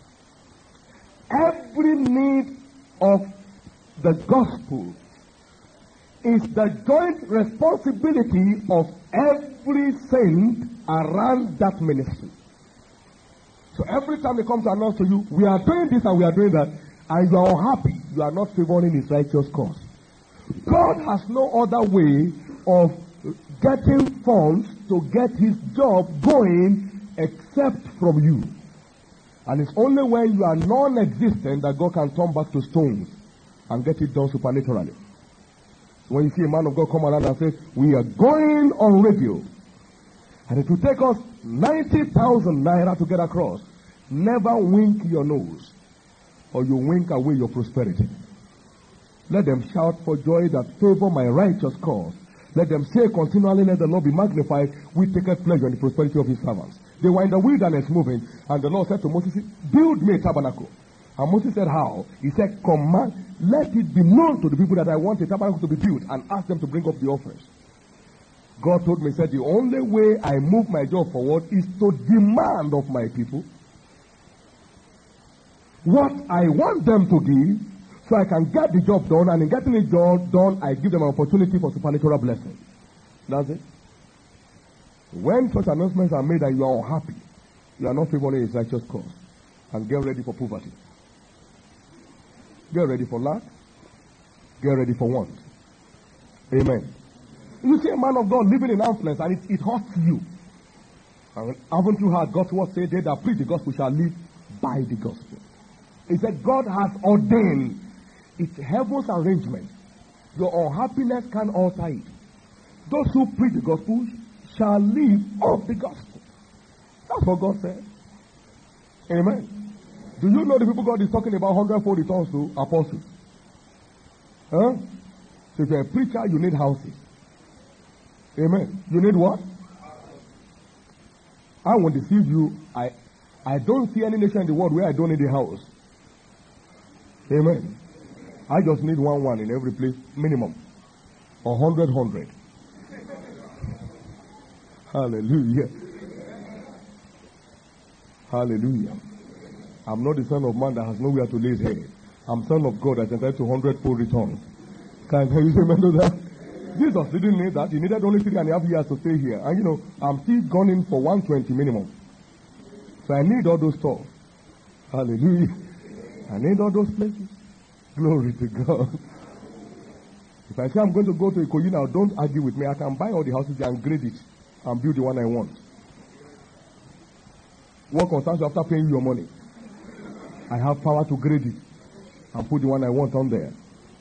Every need of the gospel is the joint responsibility of every saint around that ministry. So every time they come to announce to you, we are doing this and we are doing that, and you are unhappy, you are not favoring his righteous cause. God has no other way of getting funds to get his job going except from you. And it's only when you are non-existent that God can turn back to stones and get it done supernaturally. When you see a man of God come around and say, we are going on radio, and it will take us 90,000 naira to get across, never wink your nose, or you wink away your prosperity. Let them shout for joy that favor my righteous cause. Let them say continually, let the Lord be magnified. We take pleasure in the prosperity of his servants. They were in the wilderness moving, and the Lord said to Moses, build me a tabernacle. And Moses said, how? He said, command, let it be known to the people that I want a tabernacle to be built, and ask them to bring up the offerings. God told me, said, the only way I move my job forward is to demand of my people what I want them to give, so I can get the job done, and in getting the job done, I give them an opportunity for supernatural blessing. That's it. When such announcements are made and you are unhappy, you are not favoring his righteous cause. And get ready for poverty. Get ready for lack. Get ready for want. Amen. You see a man of God living in affluence and it hurts you. And haven't you heard God's word say, they that preach the gospel shall live by the gospel? He said God has ordained. It's heaven's arrangement. Your unhappiness can alter it. Those who preach the gospel shall live of the gospel. That's what God said. Amen. Do you know the people God is talking about 100-fold returns to apostles? Huh? So if you're a preacher, you need houses. Amen. You need what? I won't deceive you. I don't see any nation in the world where I don't need a house. Amen. I just need one in every place, minimum. 100. Hallelujah. Hallelujah. I'm not the son of man that has nowhere to lay his head. I'm son of God that entitled to 100-fold returns. Can you say amen to that? Jesus didn't need that. He needed only 3.5 years to stay here. And you know, I'm still gunning for 120 minimum. So I need all those stuff. Hallelujah. I need all those places. Glory to God. If I say I'm going to go to Ikoyi now, don't argue with me. I can buy all the houses and grade it and build the one I want. What concerns you after paying you your money? I have power to grade it and put the one I want on there.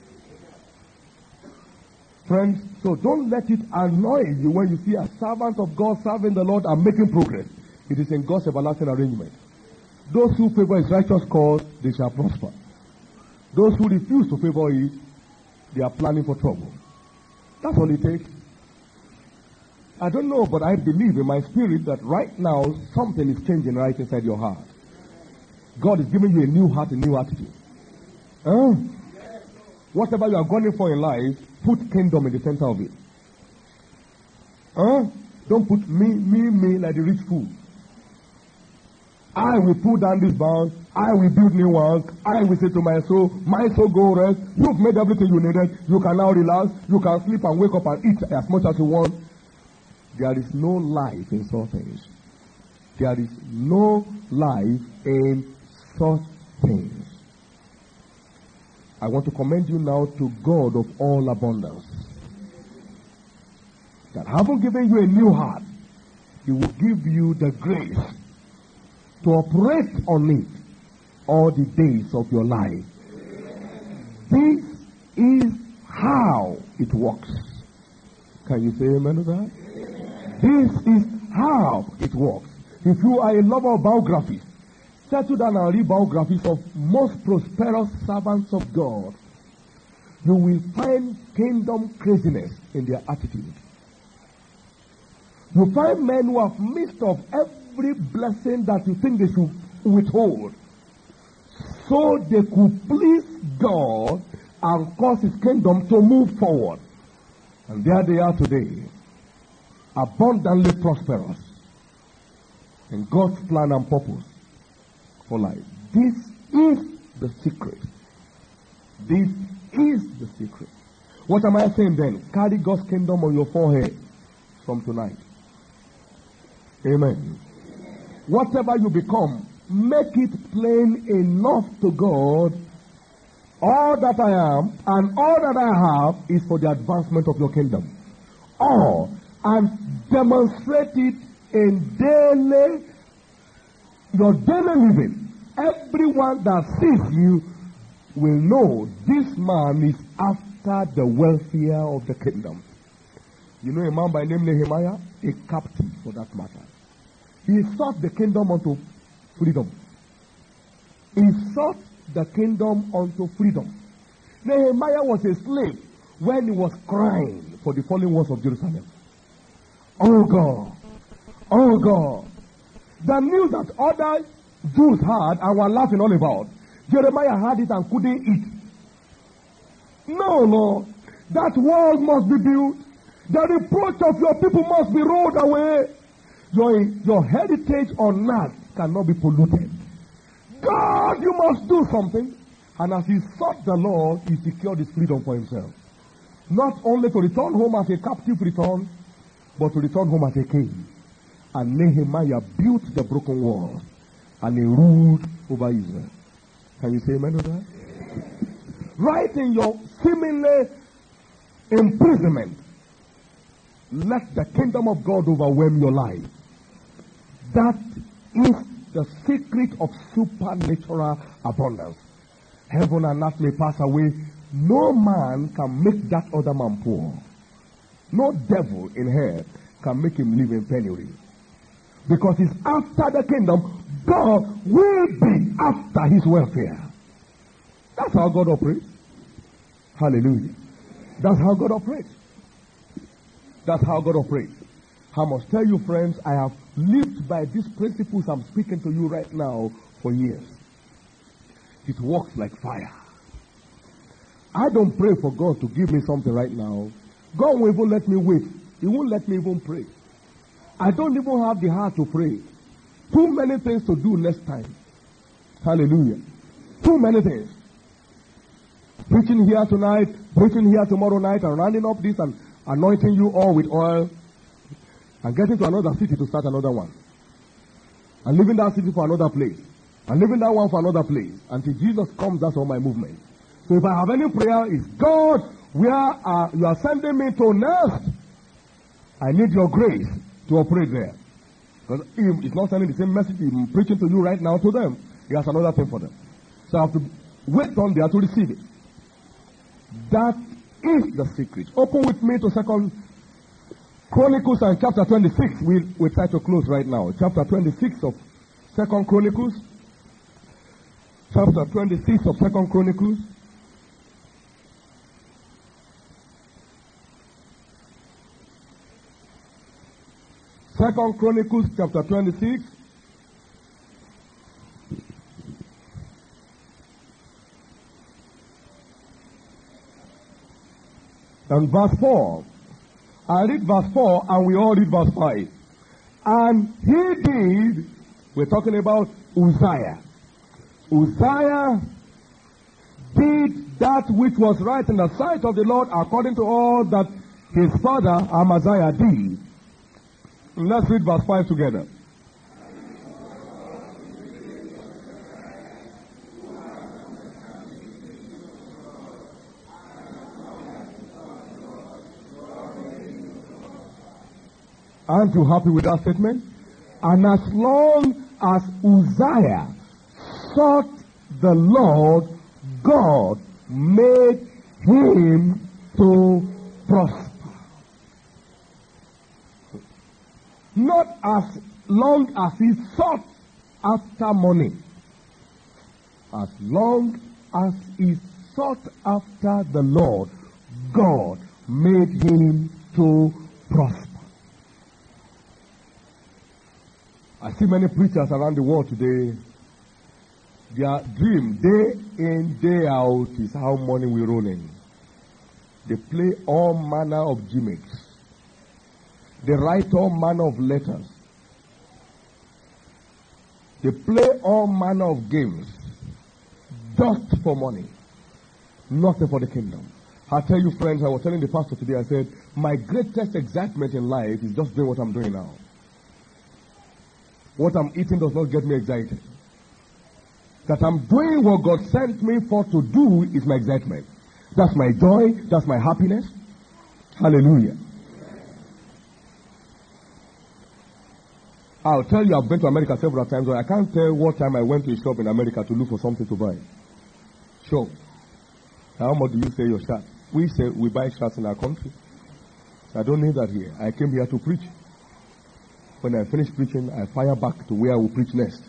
Friends, so don't let it annoy you when you see a servant of God serving the Lord and making progress. It is in God's everlasting arrangement. Those who favor his righteous cause, they shall prosper. Those who refuse to favor it, they are planning for trouble. That's all it takes. I don't know, but I believe in my spirit that right now something is changing right inside your heart. God is giving you a new heart, a new attitude. Whatever you are going for in life, put kingdom in the center of it. Don't put me like the rich fool. I will pull down this bound. I will build new ones. I will say to my soul go rest. You've made everything you needed. You can now relax. You can sleep and wake up and eat as much as you want. There is no life in such things. There is no life in such things. I want to commend you now to God of all abundance. That having given you a new heart, he will give you the grace to operate on it all the days of your life. This is how it works. Can you say amen to that? This is how it works. If you are a lover of biographies, settle down and read biographies of most prosperous servants of God. You will find kingdom craziness in their attitude. You find men who have missed of every blessing that you think they should withhold, so they could please God and cause his kingdom to move forward. And there they are today, abundantly prosperous in God's plan and purpose for life. This is the secret. This is the secret. What am I saying then? Carry God's kingdom on your forehead from tonight. Amen. Whatever you become, make it plain enough to God. All that I am and all that I have is for the advancement of your kingdom. All, and demonstrate it in your daily living. Everyone that sees you will know this man is after the welfare of the kingdom. You know a man by name Nehemiah, a captive for that matter. He sought the kingdom unto freedom. He sought the kingdom unto freedom. Nehemiah was a slave when he was crying for the fallen walls of Jerusalem. Oh God, oh God. The news that other Jews had and were laughing all about, Jeremiah had it and couldn't eat. No, that wall must be built. The reproach of your people must be rolled away. Your heritage on earth cannot be polluted. God, you must do something. And as he sought the Lord, he secured his freedom for himself. Not only to return home as a captive return, but to return home as a king. And Nehemiah built the broken wall, and he ruled over Israel. Can you say amen to that? Right in your seemingly imprisonment, let the kingdom of God overwhelm your life. That is the secret of supernatural abundance. Heaven and earth may pass away. No man can make that other man poor. No devil in hell can make him live in penury. Because he's after the kingdom, God will be after his welfare. That's how God operates. Hallelujah. That's how God operates. That's how God operates. I must tell you, friends, I have lived by these principles I'm speaking to you right now for years. It works like fire. I don't pray for God to give me something right now. God will even let me wait. He won't let me even pray. I don't even have the heart to pray. Too many things to do next time. Hallelujah. Too many things. Preaching here tonight, preaching here tomorrow night, and rounding up this and anointing you all with oil, and getting to another city to start another one. And leaving that city for another place. And leaving that one for another place. Until Jesus comes, that's all my movement. So if I have any prayer, it's God, where you are sending me to next. I need your grace to operate there. Because he's not sending the same message I'm preaching to you right now to them. He has another thing for them. So I have to wait on there to receive it. That is the secret. Open with me to 2 Chronicles and chapter 26. We'll try to close right now. Chapter 26 of 2 Chronicles. Chapter 26 of 2 Chronicles. Second Chronicles chapter 26. And verse 4. I read verse 4 and we all read verse 5. And he did, we're talking about Uzziah. Uzziah did that which was right in the sight of the Lord according to all that his father Amaziah did. Let's read verse 5 together. Aren't you happy with that statement? And as long as Uzziah sought the Lord, God made him to prosper. Not as long as he sought after money. As long as he sought after the Lord, God made him to prosper. I see many preachers around the world today. Their dream, day in, day out, is how money will roll in. They play all manner of gimmicks. They write all manner of letters. They play all manner of games. Just for money. Nothing for the kingdom. I tell you, friends, I was telling the pastor today, I said, my greatest excitement in life is just doing what I'm doing now. What I'm eating does not get me excited. That I'm doing what God sent me for to do is my excitement. That's my joy. That's my happiness. Hallelujah. I'll tell you, I've been to America several times, but I can't tell what time I went to a shop in America to look for something to buy. Sure. How much do you say your shirt? We say we buy shirts in our country. I don't need that here. I came here to preach. When I finish preaching, I fire back to where I will preach next.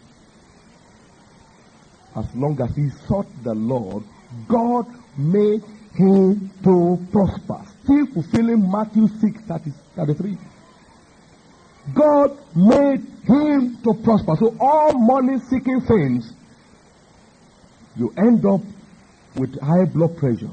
As long as he sought the Lord, God made him to prosper. Still fulfilling Matthew 6:33. God made him to prosper. So all money-seeking things, you end up with high blood pressure.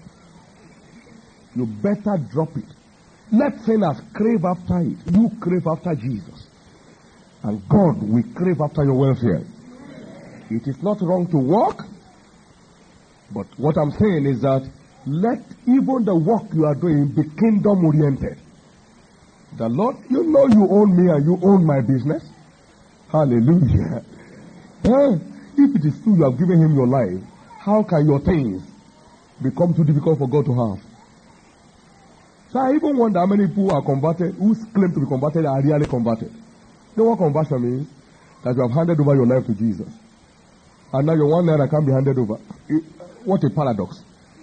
You better drop it. Let sinners crave after it. You crave after Jesus. And God will crave after your welfare. It is not wrong to work. But what I'm saying is that let even the work you are doing be kingdom-oriented. The Lord, you know you own me and you own my business. Hallelujah. If it is true you have given him your life, how can your things become too difficult for God to have? So I even wonder how many people are converted, who claim to be converted are really converted. You know what conversion means? That you have handed over your life to Jesus. And now your 1 naira can't be handed over. What a paradox.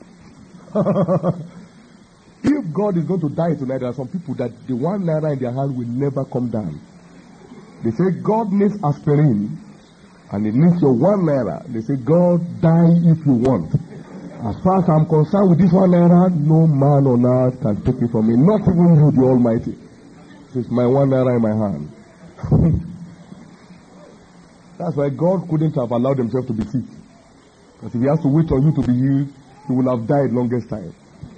If God is going to die tonight, there are some people that the 1 naira in their hand will never come down. They say God needs aspirin and it needs your 1 naira. They say God die if you want. As far as I'm concerned with this 1 naira, no man on earth can take it from me. Not even you, the Almighty. It's my 1 naira in my hand. That's why God couldn't have allowed himself to be sick. Because if he has to wait on you to be healed, he will have died longest time.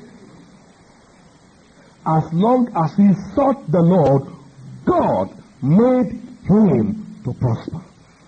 As long as he sought the Lord, God made him to prosper.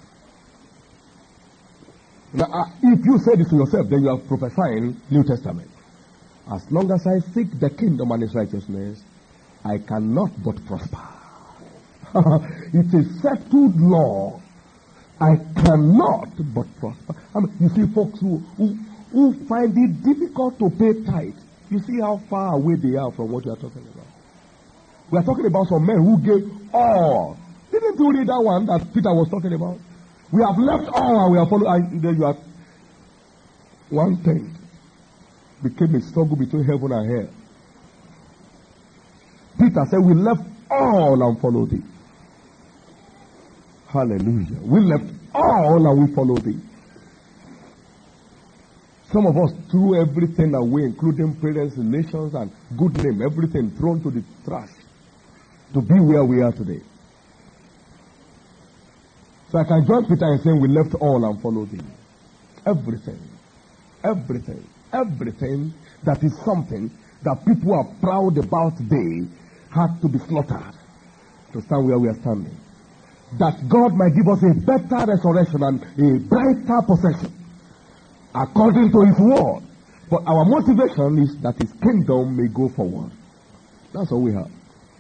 Now, if you say this to yourself, then you are prophesying New Testament. As long as I seek the kingdom and his righteousness, I cannot but prosper. It's a settled law. I cannot but prosper. I mean, you see folks who find it difficult to pay tithe. You see how far away they are from what you are talking about. We are talking about some men who gave all. Didn't you read that one that Peter was talking about? We have left all and we are following. And then you are 1/10 became a struggle between heaven and hell. Peter said, we left all and followed thee. Hallelujah. We left all and we followed thee. Some of us threw everything away, including parents, relations, and good name, everything thrown to the trash to be where we are today. So I can join Peter in saying we left all and followed him. Everything. Everything. Everything that is something that people are proud about today had to be slaughtered to stand where we are standing. That God might give us a better resurrection and a brighter possession according to his word. But our motivation is that his kingdom may go forward. That's all we have.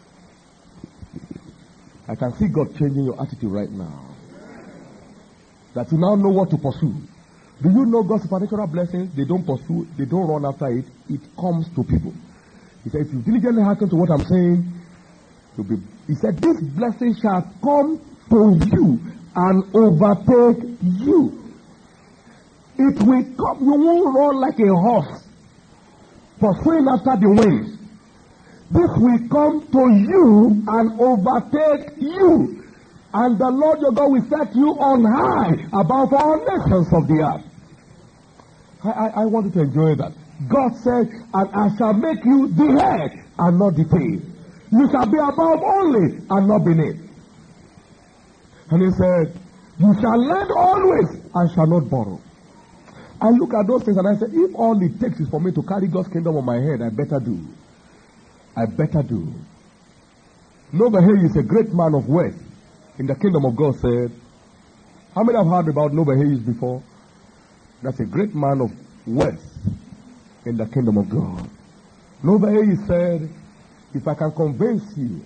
I can see God changing your attitude right now. That you now know what to pursue. Do you know God's supernatural blessings? They don't pursue, they don't run after it. It comes to people. He said, if you diligently hearken to what I'm saying, he said, this blessing shall come to you and overtake you. It will come. You won't run like a horse pursuing after the wind. This will come to you and overtake you. And the Lord your God will set you on high above all nations of the earth. I want you to enjoy that. God said, and I shall make you the head and not the tail. You shall be above only and not beneath. And he said, you shall lend always and shall not borrow. I look at those things and I say, if all it takes is for me to carry God's kingdom on my head, I better do. I better do. Noble is a great man of wealth in the kingdom of God said. How many have heard about Noble before? That's a great man of wealth in the kingdom of God. Noble said, if I can convince you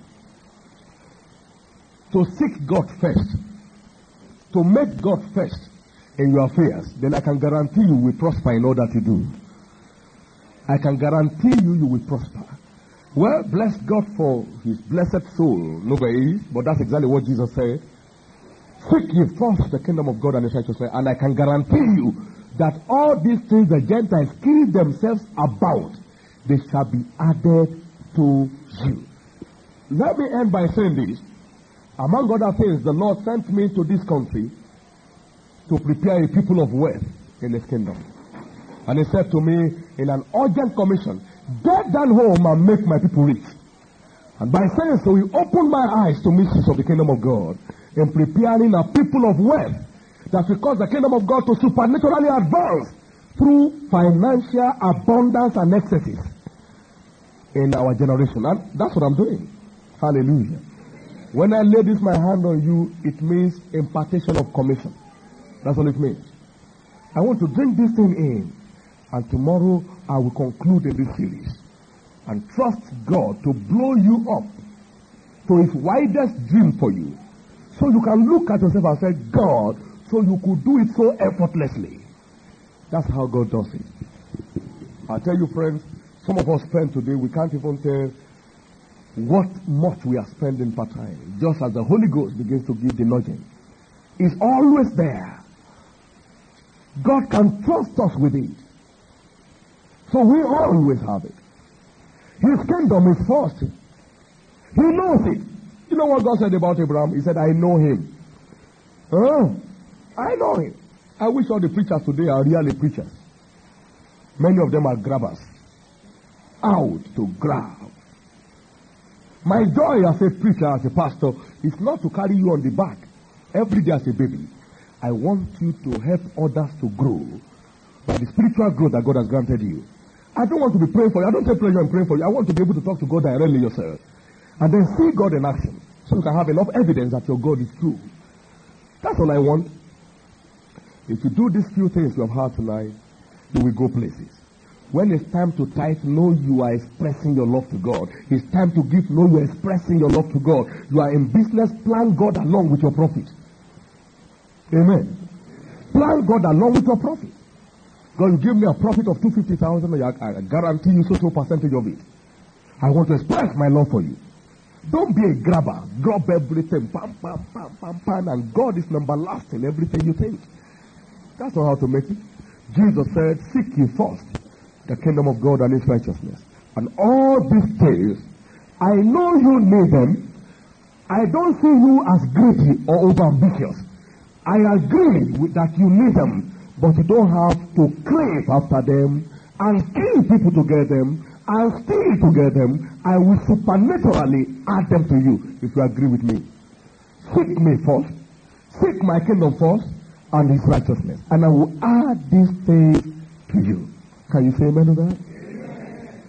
to seek God first, to make God first in your affairs, then I can guarantee you will prosper in all that you do. I can guarantee you will prosper. Well, bless God for his blessed soul, Noble, but that's exactly what Jesus said. Seek ye first the kingdom of God and his righteousness, and I can guarantee you that all these things the Gentiles kill themselves about, they shall be added to you. Let me end by saying this. Among other things, the Lord sent me to this country to prepare a people of wealth in his kingdom. And he said to me in an urgent commission, get down home and make my people rich. And by saying so, he opened my eyes to mysteries of the kingdom of God in preparing a people of wealth that will cause the kingdom of God to supernaturally advance through financial abundance and excesses in our generation. And that's what I'm doing. Hallelujah. When I lay this my hand on you, it means impartation of commission. That's what it means. I want to bring this thing in, and tomorrow I will conclude in this series and trust God to blow you up to his widest dream for you, so you can look at yourself and say, God, so you could do it so effortlessly. That's how God does it. I tell you, friends, some of us spend today, we can't even tell what much we are spending per time, just as the Holy Ghost begins to give the nudging. It's always there. God can trust us with it. So we always have it. His kingdom is first. He knows it. You know what God said about Abraham? He said, I know him. I know him. I wish all the preachers today are really preachers. Many of them are grabbers. Out to grab. My joy as a preacher, as a pastor, is not to carry you on the back every day as a baby. I want you to help others to grow by the spiritual growth that God has granted you. I don't want to be praying for you. I don't take pleasure in praying for you. I want to be able to talk to God directly yourself. And then see God in action. So you can have enough evidence that your God is true. That's all I want. If you do these few things you have heard tonight, you will go places. When it's time to tithe, know you are expressing your love to God. It's time to give, know you are expressing your love to God. You are in business, plan God along with your profit. Amen. Plan God along with your profit. God, you give me a profit of 250,000, I guarantee you so percentage of it. I want to express my love for you. Don't be a grabber. Grab everything. Pam, pam, pam, pam, pam. And God is number last in everything you think. That's not how to make it. Jesus said, seek ye first the kingdom of God and his righteousness. And all these things, I know you need them. I don't see you as greedy or overambitious. I agree with that you need them, but you don't have to crave after them and kill people to get them and steal to get them. I will supernaturally add them to you if you agree with me. Seek me first, seek my kingdom first and his righteousness, and I will add these things to you. Can you say amen to that? Amen.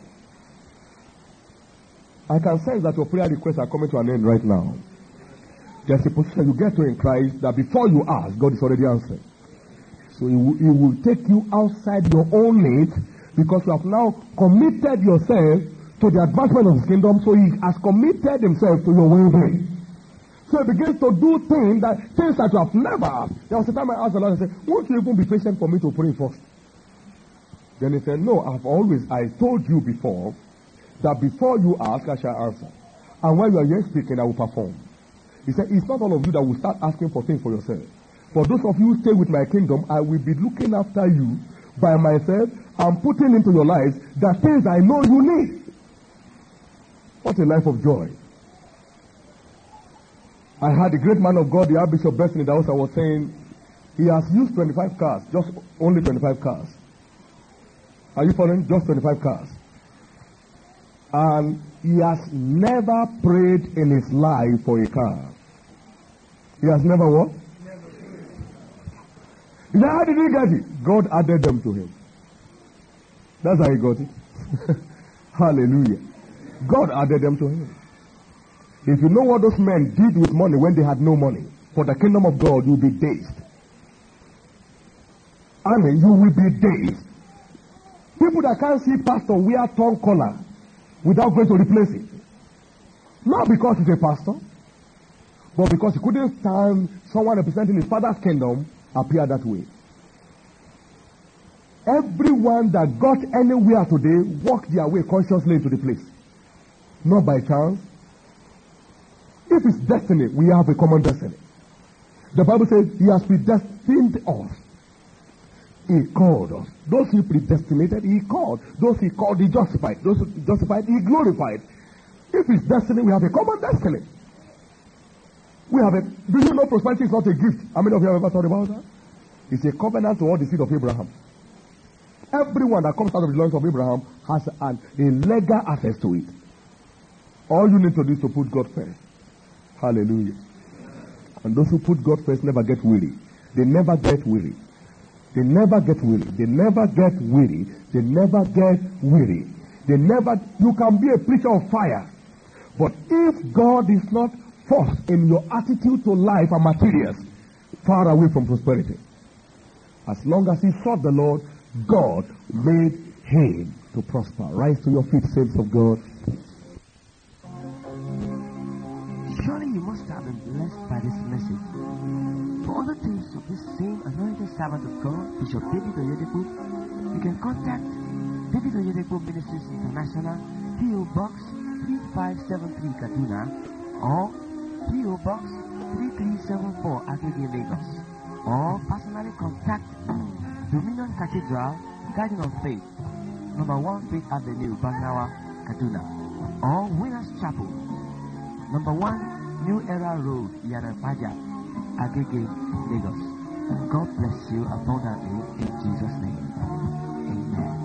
I can sense that your prayer requests are coming to an end right now. There's a position you get to in Christ that before you ask, God is already answered. So he will take you outside your own needs because you have now committed yourself to the advancement of his kingdom. So he has committed himself to your well-being. So he begins to do things that you have never asked. There was a time I asked the Lord, I said, won't you even be patient for me to pray first? Then he said, no, I told you before that before you ask, I shall answer. And when you are here speaking, I will perform. He said, it's not all of you that will start asking for things for yourself. For those of you who stay with my kingdom, I will be looking after you by myself and putting into your lives the things I know you need. What a life of joy. I had a great man of God, the Archbishop Besson in the house, I was saying, he has used 25 cars, just only 25 cars. Are you following? Just 25 cars. And he has never prayed in his life for a car. He has never what? He said, how did he get it? God added them to him. That's how he got it. Hallelujah. God added them to him. If you know what those men did with money when they had no money, for the kingdom of God, you'll be dazed. I mean, you will be dazed. People that can't see pastor wear tongue collar without going to replace it. Not because he's a pastor, but because he couldn't stand someone representing his father's kingdom appear that way. Everyone that got anywhere today walked their way consciously into the place. Not by chance. If it's destiny, we have a common destiny. The Bible says he has predestined us. He called us. Those he predestinated, he called. Those he called, he justified. Those he justified, he glorified. If it's destiny, we have a common destiny. Do you know prosperity is not a gift? How many of you have ever thought about that? It's a covenant to all the seed of Abraham. Everyone that comes out of the loins of Abraham has a legal access to it. All you need to do is to put God first. Hallelujah. And those who put God first never get weary. They never get weary. They never get weary. They never get weary. They never get weary. You can be a preacher of fire. But if God is not first in your attitude to life and materials, far away from prosperity. As long as he sought the Lord, God made him to prosper. Rise to your feet, saints of God. Surely you must have been blessed by this message. For other things of this same anointed servant of God, Bishop David Oyedepo, you can contact David Oyedepo Ministries International, P.O. Box 3573 Kaduna, or P.O. Box 3374 Agege, Lagos, or personally contact Dominion Cathedral, Garden of Faith, number 1 Faith Avenue, Bangawa, Kaduna, or Winners Chapel, number 1 New Era Road, Yanapaja, Agege, Lagos. God bless you abundantly in Jesus' name. Amen.